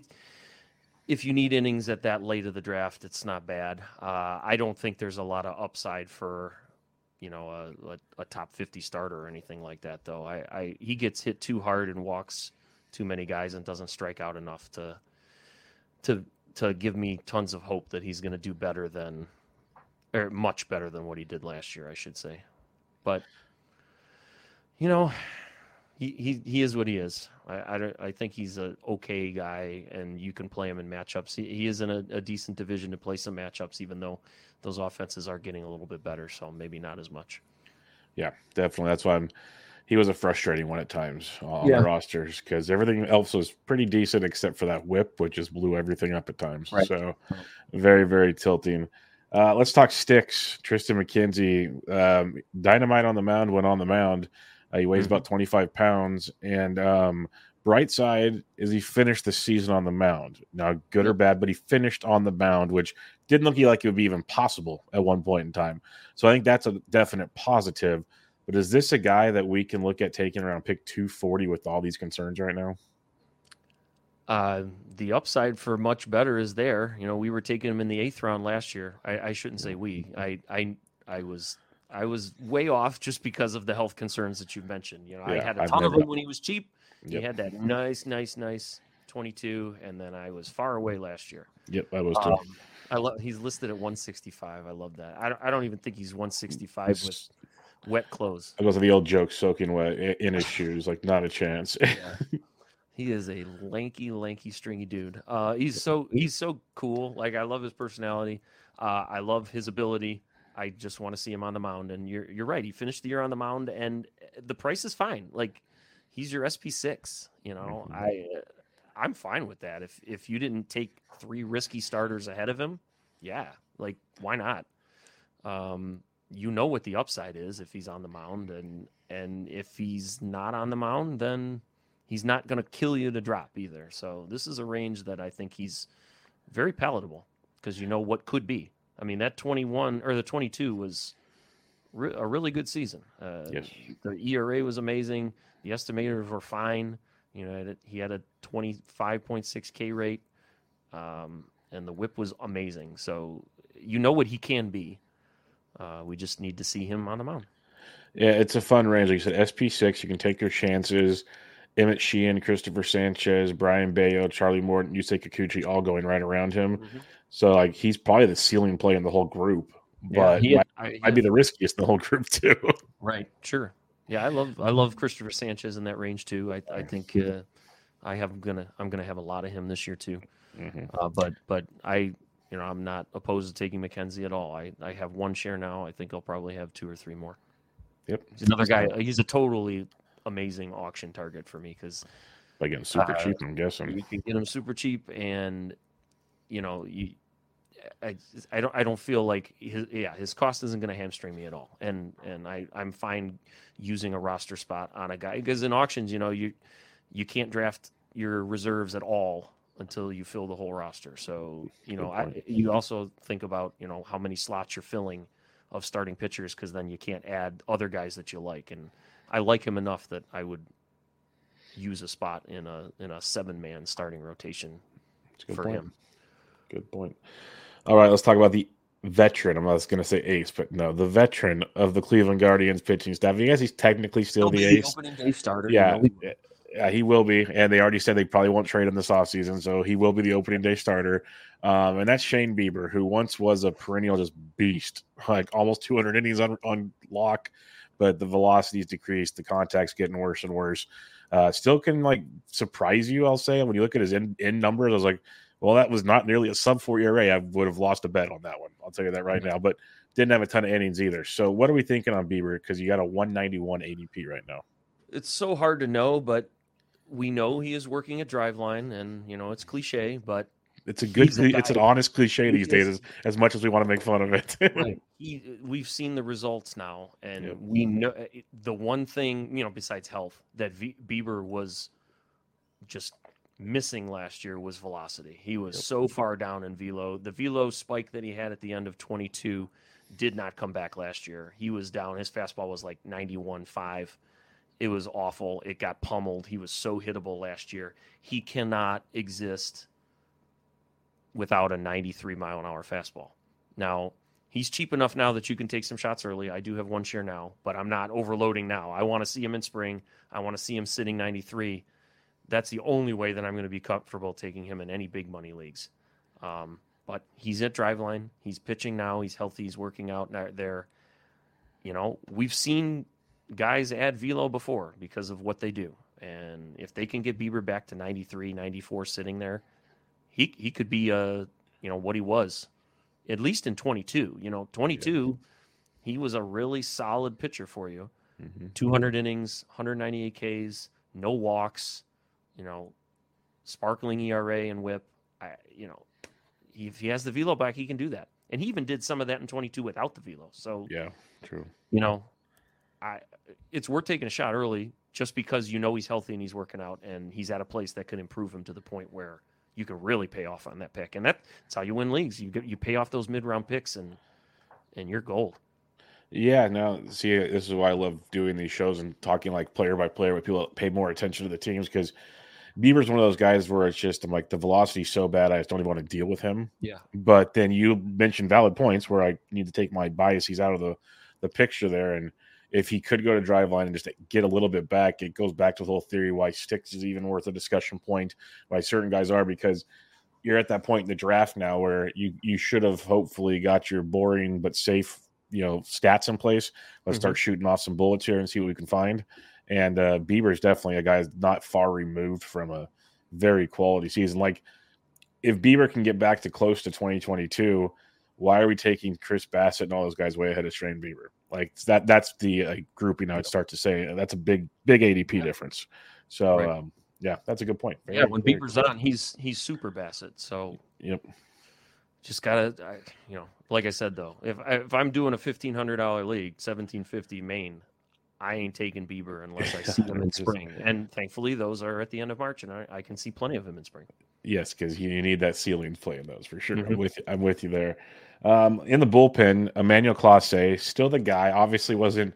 if you need innings at that late of the draft, it's not bad. I don't think there's a lot of upside for a top 50 starter or anything like that, though. He gets hit too hard and walks too many guys and doesn't strike out enough to give me tons of hope that he's going to do better than, or much better than what he did last year, I should say. But He is what he is. I think he's a okay guy, and you can play him in matchups. He is in a decent division to play some matchups, even though those offenses are getting a little bit better. So maybe not as much. Yeah, definitely. That's why he was a frustrating one at times on the rosters because everything else was pretty decent except for that whip, which just blew everything up at times. Right. So very, very tilting. Let's talk sticks. Tristan McKenzie, dynamite on the mound, went on the mound. He weighs about 25 pounds. And bright side is he finished the season on the mound. Now, good or bad, but he finished on the mound, which didn't look like it would be even possible at one point in time. So I think that's a definite positive. But is this a guy that we can look at taking around pick 240 with all these concerns right now? The upside for much better is there. You know, we were taking him in the 8th round last year. I shouldn't say we. I was way off just because of the health concerns that you mentioned. You know, I had a ton of him when he was cheap. He had that nice 22, and then I was far away last year. Yep, I was too. He's listed at 165. I love that. I don't even think he's 165 with wet clothes. I goes to the old joke, soaking wet in his shoes, like not a chance. He is a lanky, stringy dude. He's so cool. Like I love his personality. I love his ability. I just want to see him on the mound. And you're right. He finished the year on the mound, and the price is fine. Like he's your SP6. You know, I'm fine with that. If you didn't take 3 risky starters ahead of him, yeah, like why not? You know what the upside is if he's on the mound, and if he's not on the mound, then he's not going to kill you to drop either. So this is a range that I think he's very palatable because you know what could be. I mean, that 21 or the 22 was a really good season. Yes. The ERA was amazing. The estimators were fine. You know, he had a 25.6 K rate, and the whip was amazing. So you know what he can be. We just need to see him on the mound. Yeah, it's a fun range. Like you said, SP6, you can take your chances. Emmett Sheehan, Christopher Sanchez, Brian Bayo, Charlie Morton, Yusei Kikuchi, all going right around him. Mm-hmm. So, like, he's probably the ceiling play in the whole group, but might be the riskiest in the whole group too. Right. Sure. Yeah, I love Christopher Sanchez in that range too. I think I'm gonna have a lot of him this year too. Mm-hmm. But I'm not opposed to taking McKenzie at all. I have 1 share now. I think I'll probably have 2 or 3 more. Yep. He's another guy. He's a totally amazing auction target for me because by getting super cheap, I'm guessing you can get him super cheap, and you know I don't feel like his cost isn't going to hamstring me at all, and I'm fine using a roster spot on a guy because in auctions, you know, you can't draft your reserves at all until you fill the whole roster. So you know, you also think about, you know, how many slots you're filling of starting pitchers, because then you can't add other guys that you like, and I like him enough that I would use a spot in a 7-man starting rotation for him. Good point. All right, let's talk about the veteran. I'm not going to say ace, but no, the veteran of the Cleveland Guardians pitching staff. I guess he's technically still the ace. Opening day starter. Yeah, yeah, he will be. And they already said they probably won't trade him this offseason, so he will be the opening day starter. And that's Shane Bieber, who once was a perennial just beast, like almost 200 innings on lock, but the velocity's decreased, the contact's getting worse and worse. Still can like surprise you, I'll say. When you look at his in numbers, I was like, well, that was not nearly a sub-4 ERA. I would have lost a bet on that one. I'll tell you that right now. But didn't have a ton of innings either. So what are we thinking on Bieber? Because you got a 191 ADP right now. It's so hard to know, but we know he is working at Driveline, and you know it's cliche, but it's an honest cliche these days, as much as we want to make fun of it. Right. We've seen the results now, and we know the one thing, you know, besides health, that Bieber was just missing last year was velocity. He was so far down in velo. The velo spike that he had at the end of 22 did not come back last year. He was down. His fastball was like 91.5. It was awful. It got pummeled. He was so hittable last year. He cannot exist without a 93-mile-an-hour fastball. Now, he's cheap enough now that you can take some shots early. I do have 1 share now, but I'm not overloading now. I want to see him in spring. I want to see him sitting 93. That's the only way that I'm going to be comfortable taking him in any big money leagues. But he's at Driveline. He's pitching now. He's healthy. He's working out there. You know, we've seen guys add velo before because of what they do. And if they can get Bieber back to 93, 94 sitting there, he could be what he was, at least in 22. 22, he was a really solid pitcher for you. 200 innings, 198 Ks, no walks, sparkling ERA and WHIP. If he has the velo back, he can do that. And he even did some of that in 22 without the velo. So yeah, true. It's worth taking a shot early just because he's healthy and he's working out and he's at a place that could improve him to the point where you can really pay off on that pick. And that's how you win leagues. You pay off those mid-round picks and you're gold. Yeah, no, see, this is why I love doing these shows and talking like player by player with people that pay more attention to the teams, because Bieber's one of those guys where it's just, I'm like, the velocity's so bad, I just don't even want to deal with him. Yeah. But then you mentioned valid points where I need to take my biases out of the picture there. And if he could go to Driveline and just get a little bit back, it goes back to the whole theory why Sticks is even worth a discussion point, why certain guys are, because you're at that point in the draft now where you should have hopefully got your boring but safe stats in place. Let's start shooting off some bullets here and see what we can find. And Bieber is definitely a guy that's not far removed from a very quality season. Like, if Bieber can get back to close to 2022, why are we taking Chris Bassett and all those guys way ahead of Shane Bieber? Like, that's the grouping I would start to say. That's a big ADP difference. So, right. Yeah, that's a good point. When Bieber's on, he's super Bassett. So, yep. Just gotta, like I said though, if I'm doing a $1,500 league, $1,750 main, I ain't taking Bieber unless I see him in spring. And thankfully, those are at the end of March, and I can see plenty of him in spring. Yes, because you need that ceiling play in those for sure. I'm with you there. In the bullpen, Emmanuel Clase, still the guy. Obviously, wasn't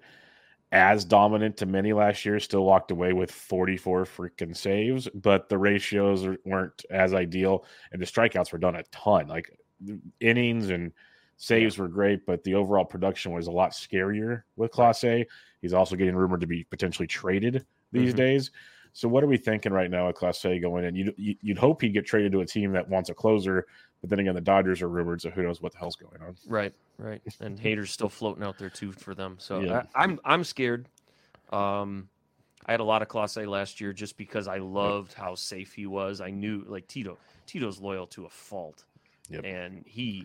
as dominant to many last year. Still walked away with 44 freaking saves, but the ratios weren't as ideal, and the strikeouts were done a ton. Like, innings and saves were great, but the overall production was a lot scarier with Clase. He's also getting rumored to be potentially traded these days. So what are we thinking right now with Clase going in? You'd hope he'd get traded to a team that wants a closer, but then again, the Dodgers are rumored, so who knows what the hell's going on. Right. And Hader's still floating out there too for them. So I'm scared. I had a lot of Clase last year just because I loved how safe he was. I knew, like, Tito's loyal to a fault. Yep. And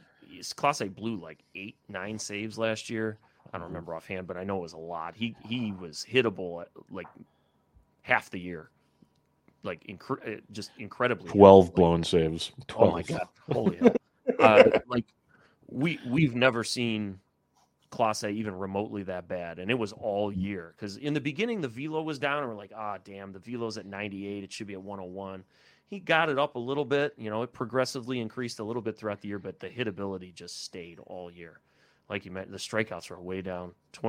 Clase blew like 8-9 saves last year. I don't remember offhand, but I know it was a lot. He was hittable at like half the year, like just incredibly. 12 hittable. Blown saves. 12. Oh my god! Holy hell! Like we've never seen Clase even remotely that bad, and it was all year. Because in the beginning, the velo was down, and we're like, damn, the velo's at 98. It should be at 101. He got it up a little bit. It progressively increased a little bit throughout the year, but the hitability just stayed all year. Like you meant, the strikeouts were way down,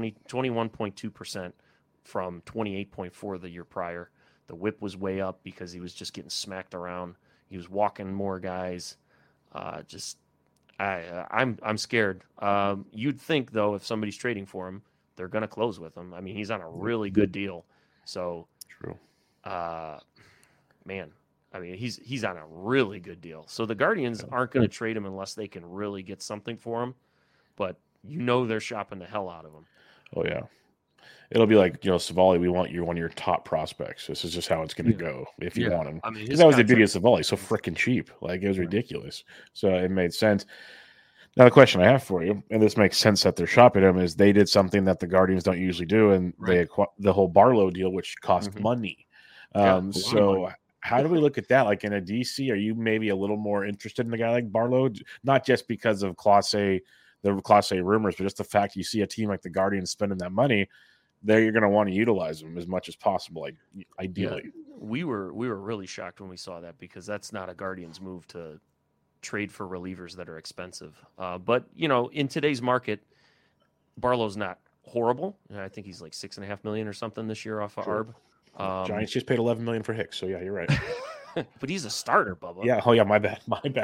21.2% from 28.4 the year prior. The whip was way up because he was just getting smacked around. He was walking more guys. I'm scared. You'd think though, if somebody's trading for him, they're going to close with him. I mean, he's on a really good deal. So true. Man. I mean, he's on a really good deal. So the Guardians aren't going to trade him unless they can really get something for him. But they're shopping the hell out of him. Oh, yeah. It'll be like, Savali, we want you one of your top prospects. This is just how it's going to go if you want him. I mean, that was the beauty of Savali. So freaking cheap. Like, it was ridiculous. So it made sense. Now, the question I have for you, and this makes sense that they're shopping him, is they did something that the Guardians don't usually do, and they the whole Barlow deal, which cost money. So how do we look at that? Like, in a DC, are you maybe a little more interested in a guy like Barlow? Not just because of the Clase rumors, but just the fact you see a team like the Guardians spending that money, there you're going to want to utilize them as much as possible, like ideally. Yeah. We were really shocked when we saw that, because that's not a Guardians move to trade for relievers that are expensive. But in today's market, Barlow's not horrible. I think he's like $6.5 million or something this year off of ARB. Giants just paid $11 million for Hicks, so yeah, you're right. But he's a starter, Bubba. Yeah. Oh yeah, my bad.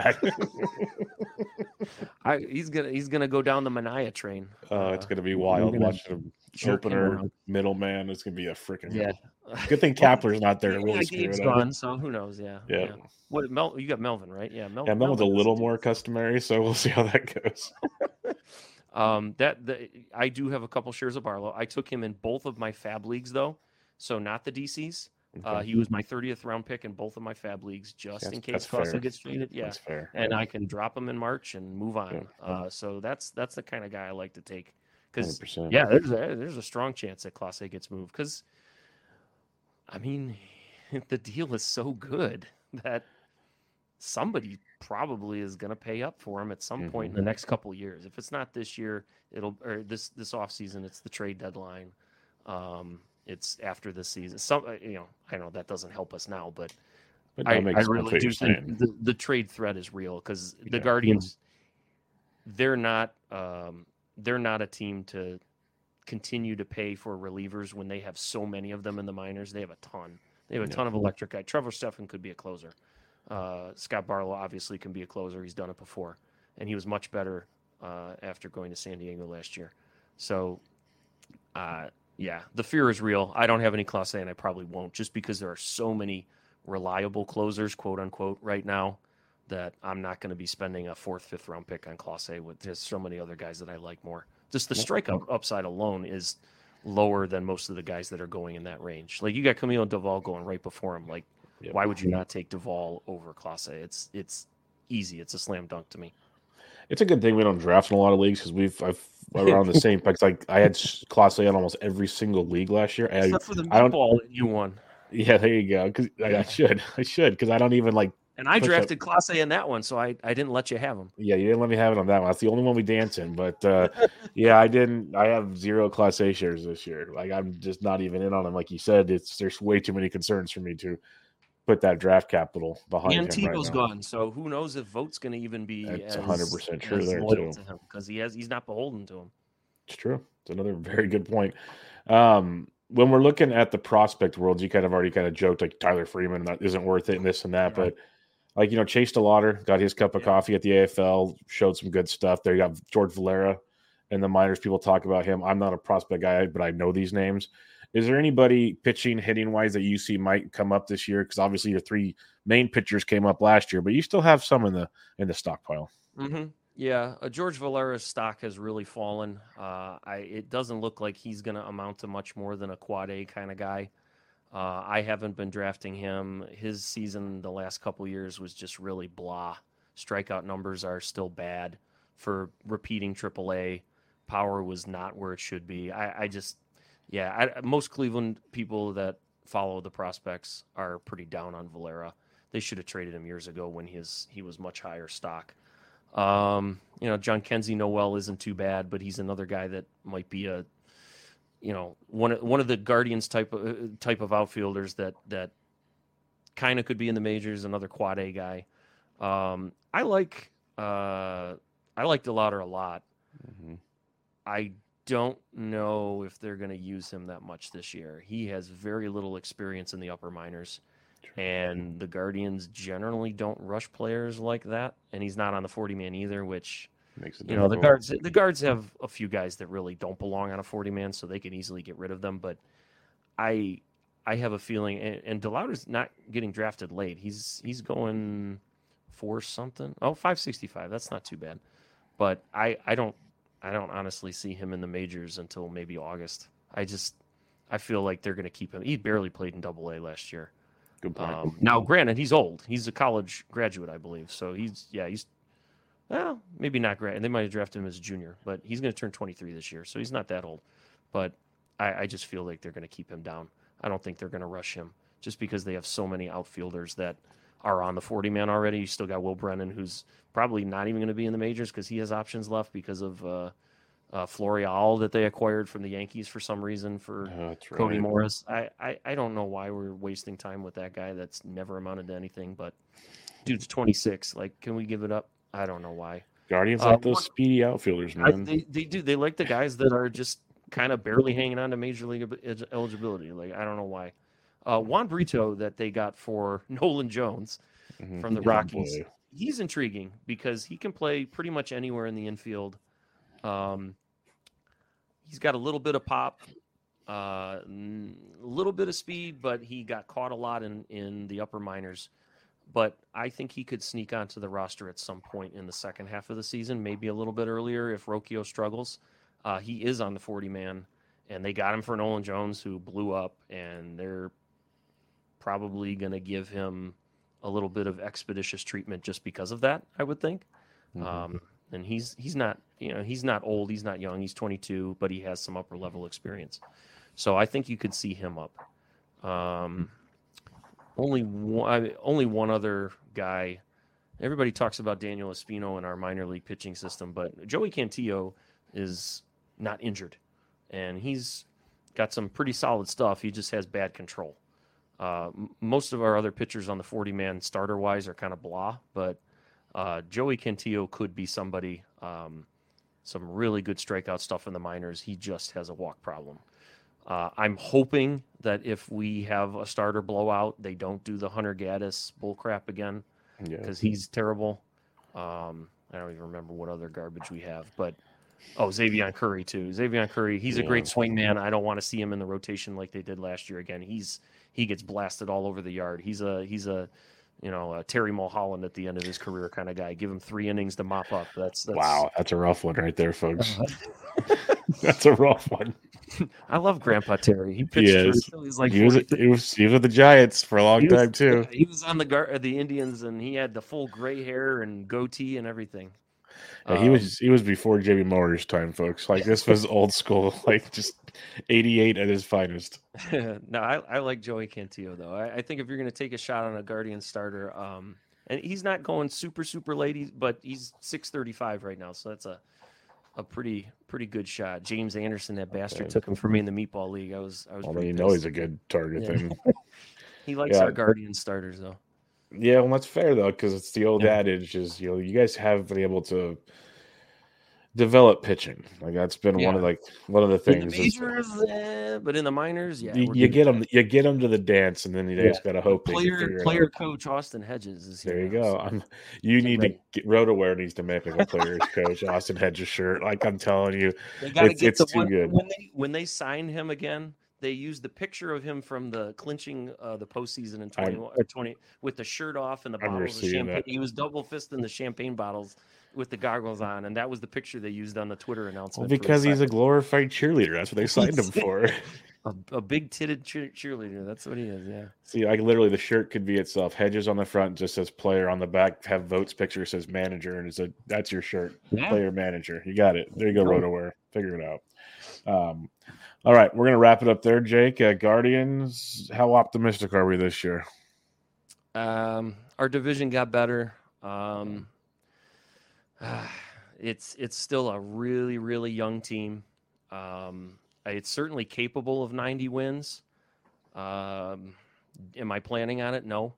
He's gonna go down the Mania train. It's gonna be wild watching him. Opener, middleman. It's gonna be a freaking Good thing Kapler's not there to really screw it up. So who knows? Yeah. What you got Melvin, right? Yeah, Melvin's a little more customary, so we'll see how that goes. I do have a couple shares of Barlow. I took him in both of my fab leagues, though, so not the DCs. Okay. He was my 30th round pick in both of my fab leagues, just in case Clase gets traded. Yeah, that's fair. And I can drop him in March and move on. So that's the kind of guy I like to take. Because there's a strong chance that Clase gets moved. Because I mean, the deal is so good that somebody probably is going to pay up for him at some point in the next couple of years. If it's not this year, this offseason, it's the trade deadline. It's after this season. I know that doesn't help us now, but I really do think the trade threat is real because the Guardians, they're not a team to continue to pay for relievers when they have so many of them in the minors. They have a ton. They have a ton of electric guys. Trevor Stephan could be a closer. Scott Barlow obviously can be a closer. He's done it before, and he was much better after going to San Diego last year. So, the fear is real. I don't have any Clase, and I probably won't, just because there are so many reliable closers, quote unquote, right now, that I'm not going to be spending a 4th, 5th round pick on Clase with just so many other guys that I like more. Just the strikeout upside alone is lower than most of the guys that are going in that range. Like you got Camilo Duvall going right before him. Like, why would you not take Duvall over Clase? It's easy. It's a slam dunk to me. It's a good thing we don't draft in a lot of leagues because we're on the same picks. Like I had Clase in almost every single league last year. Except for the meatball that you won. Yeah, there you go. Because I should because I don't even like. And I drafted Clase in that one, so I didn't let you have him. Yeah, you didn't let me have it on that one. That's the only one we dance in. But I didn't. I have 0 Clase shares this year. Like I'm just not even in on them. Like you said, there's way too many concerns for me to put that draft capital behind him. And Tebow's gone, so who knows if Vogt's going to even be That's 100% true there too, because he's not beholden to him. It's true. It's another very good point. When we're looking at the prospect world, you already joked like Tyler Freeman that isn't worth it and this and that, but like Chase DeLauder got his cup of coffee at the AFL, showed some good stuff there. You got George Valera and the minors. People talk about him. I'm not a prospect guy, but I know these names. Is there anybody pitching, hitting wise that you see might come up this year? Because obviously your 3 main pitchers came up last year, but you still have some in the stockpile. Mm-hmm. Yeah, George Valera's stock has really fallen. It doesn't look like he's going to amount to much more than a quad A kind of guy. I haven't been drafting him. His season the last couple years was just really blah. Strikeout numbers are still bad for repeating AAA. Power was not where it should be. Most Cleveland people that follow the prospects are pretty down on Valera. They should have traded him years ago when he was much higher stock. John Kenzie Noel isn't too bad, but he's another guy that might be a one of the Guardians type of outfielders that kind of could be in the majors. Another quad A guy. I like DeLauder a lot. Mm-hmm. I don't know if they're going to use him that much this year. He has very little experience in the upper minors, and the Guardians generally don't rush players like that. And he's not on the 40-man either, which. Makes it the guards have a few guys that really don't belong on a 40-man, so they can easily get rid of them. But I have a feeling, and DeLauder's not getting drafted late. He's going for something. 565. That's not too bad. But I don't honestly see him in the majors until maybe August. I feel like they're going to keep him. He barely played in AA last year. Good point. Now, granted, he's old. He's a college graduate, I believe. So he's. Well, maybe not great. And they might have drafted him as a junior, but he's going to turn 23 this year, so he's not that old. But I just feel like they're going to keep him down. I don't think they're going to rush him just because they have so many outfielders that are on the 40-man already. You still got Will Brennan, who's probably not even going to be in the majors because he has options left because of Florial that they acquired from the Yankees for some reason for Cody Morris. I don't know why we're wasting time with that guy that's never amounted to anything, but dude's 26. Like, can we give it up? I don't know why. Guardians like those speedy outfielders, man. They do. They like the guys that are just kind of barely hanging on to major league eligibility. Like, I don't know why. Juan Brito that they got for Nolan Jones from the Rockies. He's intriguing because he can play pretty much anywhere in the infield. He's got a little bit of pop, a little bit of speed, but he got caught a lot in the upper minors but I think he could sneak onto the roster at some point in the second half of the season, maybe a little bit earlier if Rocchio struggles. He is on the 40-man, and they got him for Nolan Jones, who blew up, and they're probably going to give him a little bit of expeditious treatment just because of that, I would think. And he's not, he's not old, he's not young, he's 22, but he has some upper level experience. So I think you could see him up. Only one other guy. Everybody talks about Daniel Espino in our minor league pitching system, but Joey Cantillo is not injured, and he's got some pretty solid stuff. He just has bad control. Most of our other pitchers on the 40-man starter-wise are kind of blah, but Joey Cantillo could be somebody, some really good strikeout stuff in the minors. He just has a walk problem. I'm hoping that if we have a starter blowout, they don't do the Hunter Gaddis bullcrap again, because he's terrible. I don't even remember what other garbage we have, but Xavier Curry too. Xavier Curry, he's a great swing man. I don't want to see him in the rotation like they did last year again. He gets blasted all over the yard. He's a Terry Mulholland at the end of his career kind of guy. Give him 3 innings to mop up. That's wow. That's a rough one right there, folks. That's a rough one. I love Grandpa Terry. He pitched. He was with the Giants for a long time too. He was on the Indians, and he had the full gray hair and goatee and everything. Yeah, he was before Jamie Moore's time, folks. Like, this was old school, like just 88 at his finest. No, I like Joey Cantillo though. I think if you're going to take a shot on a Guardian starter, and he's not going super late, but he's 635 right now, so that's a pretty good shot. James Anderson, that bastard, took him from me in the Meatball League. I was. Well, he's a good target then. He likes our Guardian starters though. Yeah, well, that's fair though, because it's the old adage is you guys have been able to develop pitching. Like, that's been one of the things. In the majors, but in the minors, you get them to the dance, and then you just gotta hope. Player coach Austin Hedges is here. There you go. You need to get RotoWare needs to make a players coach Austin Hedges shirt. Like, I'm telling you, it's too good. When they sign him again, they used the picture of him from the clinching the postseason in 20 with the shirt off and the bottles of champagne. That. He was double fisting the champagne bottles with the goggles on, and that was the picture they used on the Twitter announcement. Well, because he's a glorified cheerleader. That's what they signed him for. A big-titted cheerleader. That's what he is, yeah. See, literally the shirt could be itself. Hedges on the front just says player. On the back, have Votes picture says manager, and that's your shirt. Yeah. Player manager. You got it. There you go, RotoWare. Figure it out. All right, we're going to wrap it up there, Jake. Guardians, how optimistic are we this year? Our division got better. It's still a really, really young team. It's certainly capable of 90 wins. Am I planning on it? No.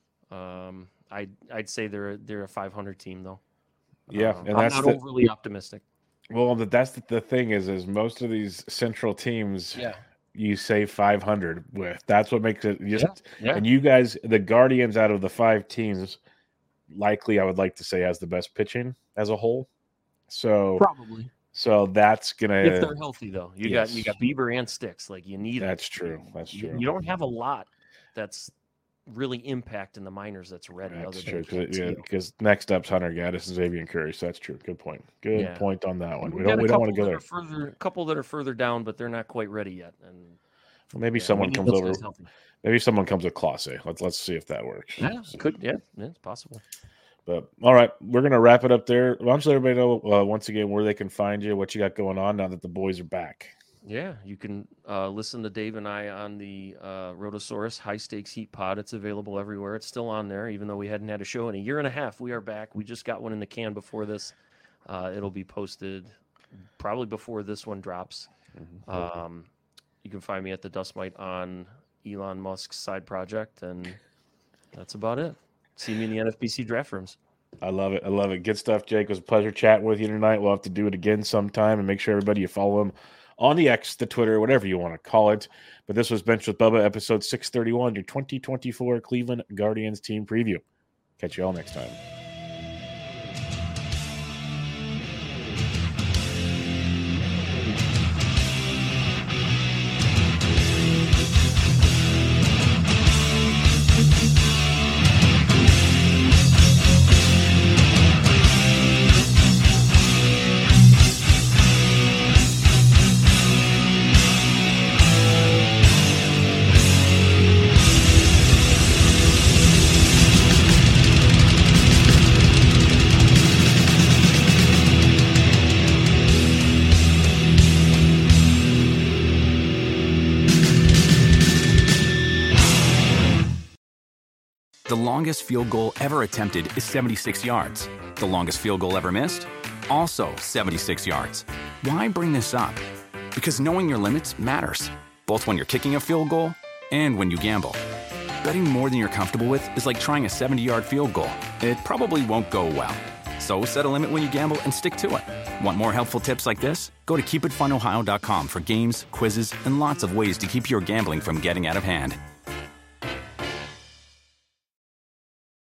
I'd say they're a 500 team though. Yeah, and I'm not overly optimistic. Well, that's the thing is most of these central teams, you say 500 with. That's what makes it And you guys, the Guardians, out of the 5 teams, likely I would like to say has the best pitching as a whole. So probably. So that's gonna, if they're healthy though. You got Bieber and Sticks. Like, you need. That's true. That's true. You don't have a lot that's really impact in the minors that's ready. That's true, because next up's Hunter Gaddis and Xavier Curry, so that's true. Good point. Good point on that one. We don't want to go there. A couple that are further down, but they're not quite ready yet. And maybe someone comes over. Maybe someone comes with Clase. Let's see if that works. Yeah, could. Yeah, it's possible. But all right, we're gonna wrap it up there. Why don't you let everybody know once again where they can find you, what you got going on now that the boys are back. Yeah, you can listen to Dave and I on the Rotosaurus High Stakes Heat Pod. It's available everywhere. It's still on there, even though we hadn't had a show in a year and a half. We are back. We just got one in the can before this. It'll be posted probably before this one drops. Mm-hmm. You can find me at the Dust Mite on Elon Musk's side project, and that's about it. See me in the NFBC draft rooms. I love it. I love it. Good stuff, Jake. It was a pleasure chatting with you tonight. We'll have to do it again sometime, and make sure everybody you follow him on the X, the Twitter, whatever you want to call it. But this was Bench with Bubba, episode 631, your 2024 Cleveland Guardians team preview. Catch you all next time. longest field goal ever attempted is 76 yards. The longest field goal ever missed? Also 76 yards. Why bring this up? Because knowing your limits matters, both when you're kicking a field goal and when you gamble. Betting more than you're comfortable with is like trying a 70-yard field goal. It probably won't go well. So set a limit when you gamble and stick to it. Want more helpful tips like this? Go to keepitfunohio.com for games, quizzes, and lots of ways to keep your gambling from getting out of hand.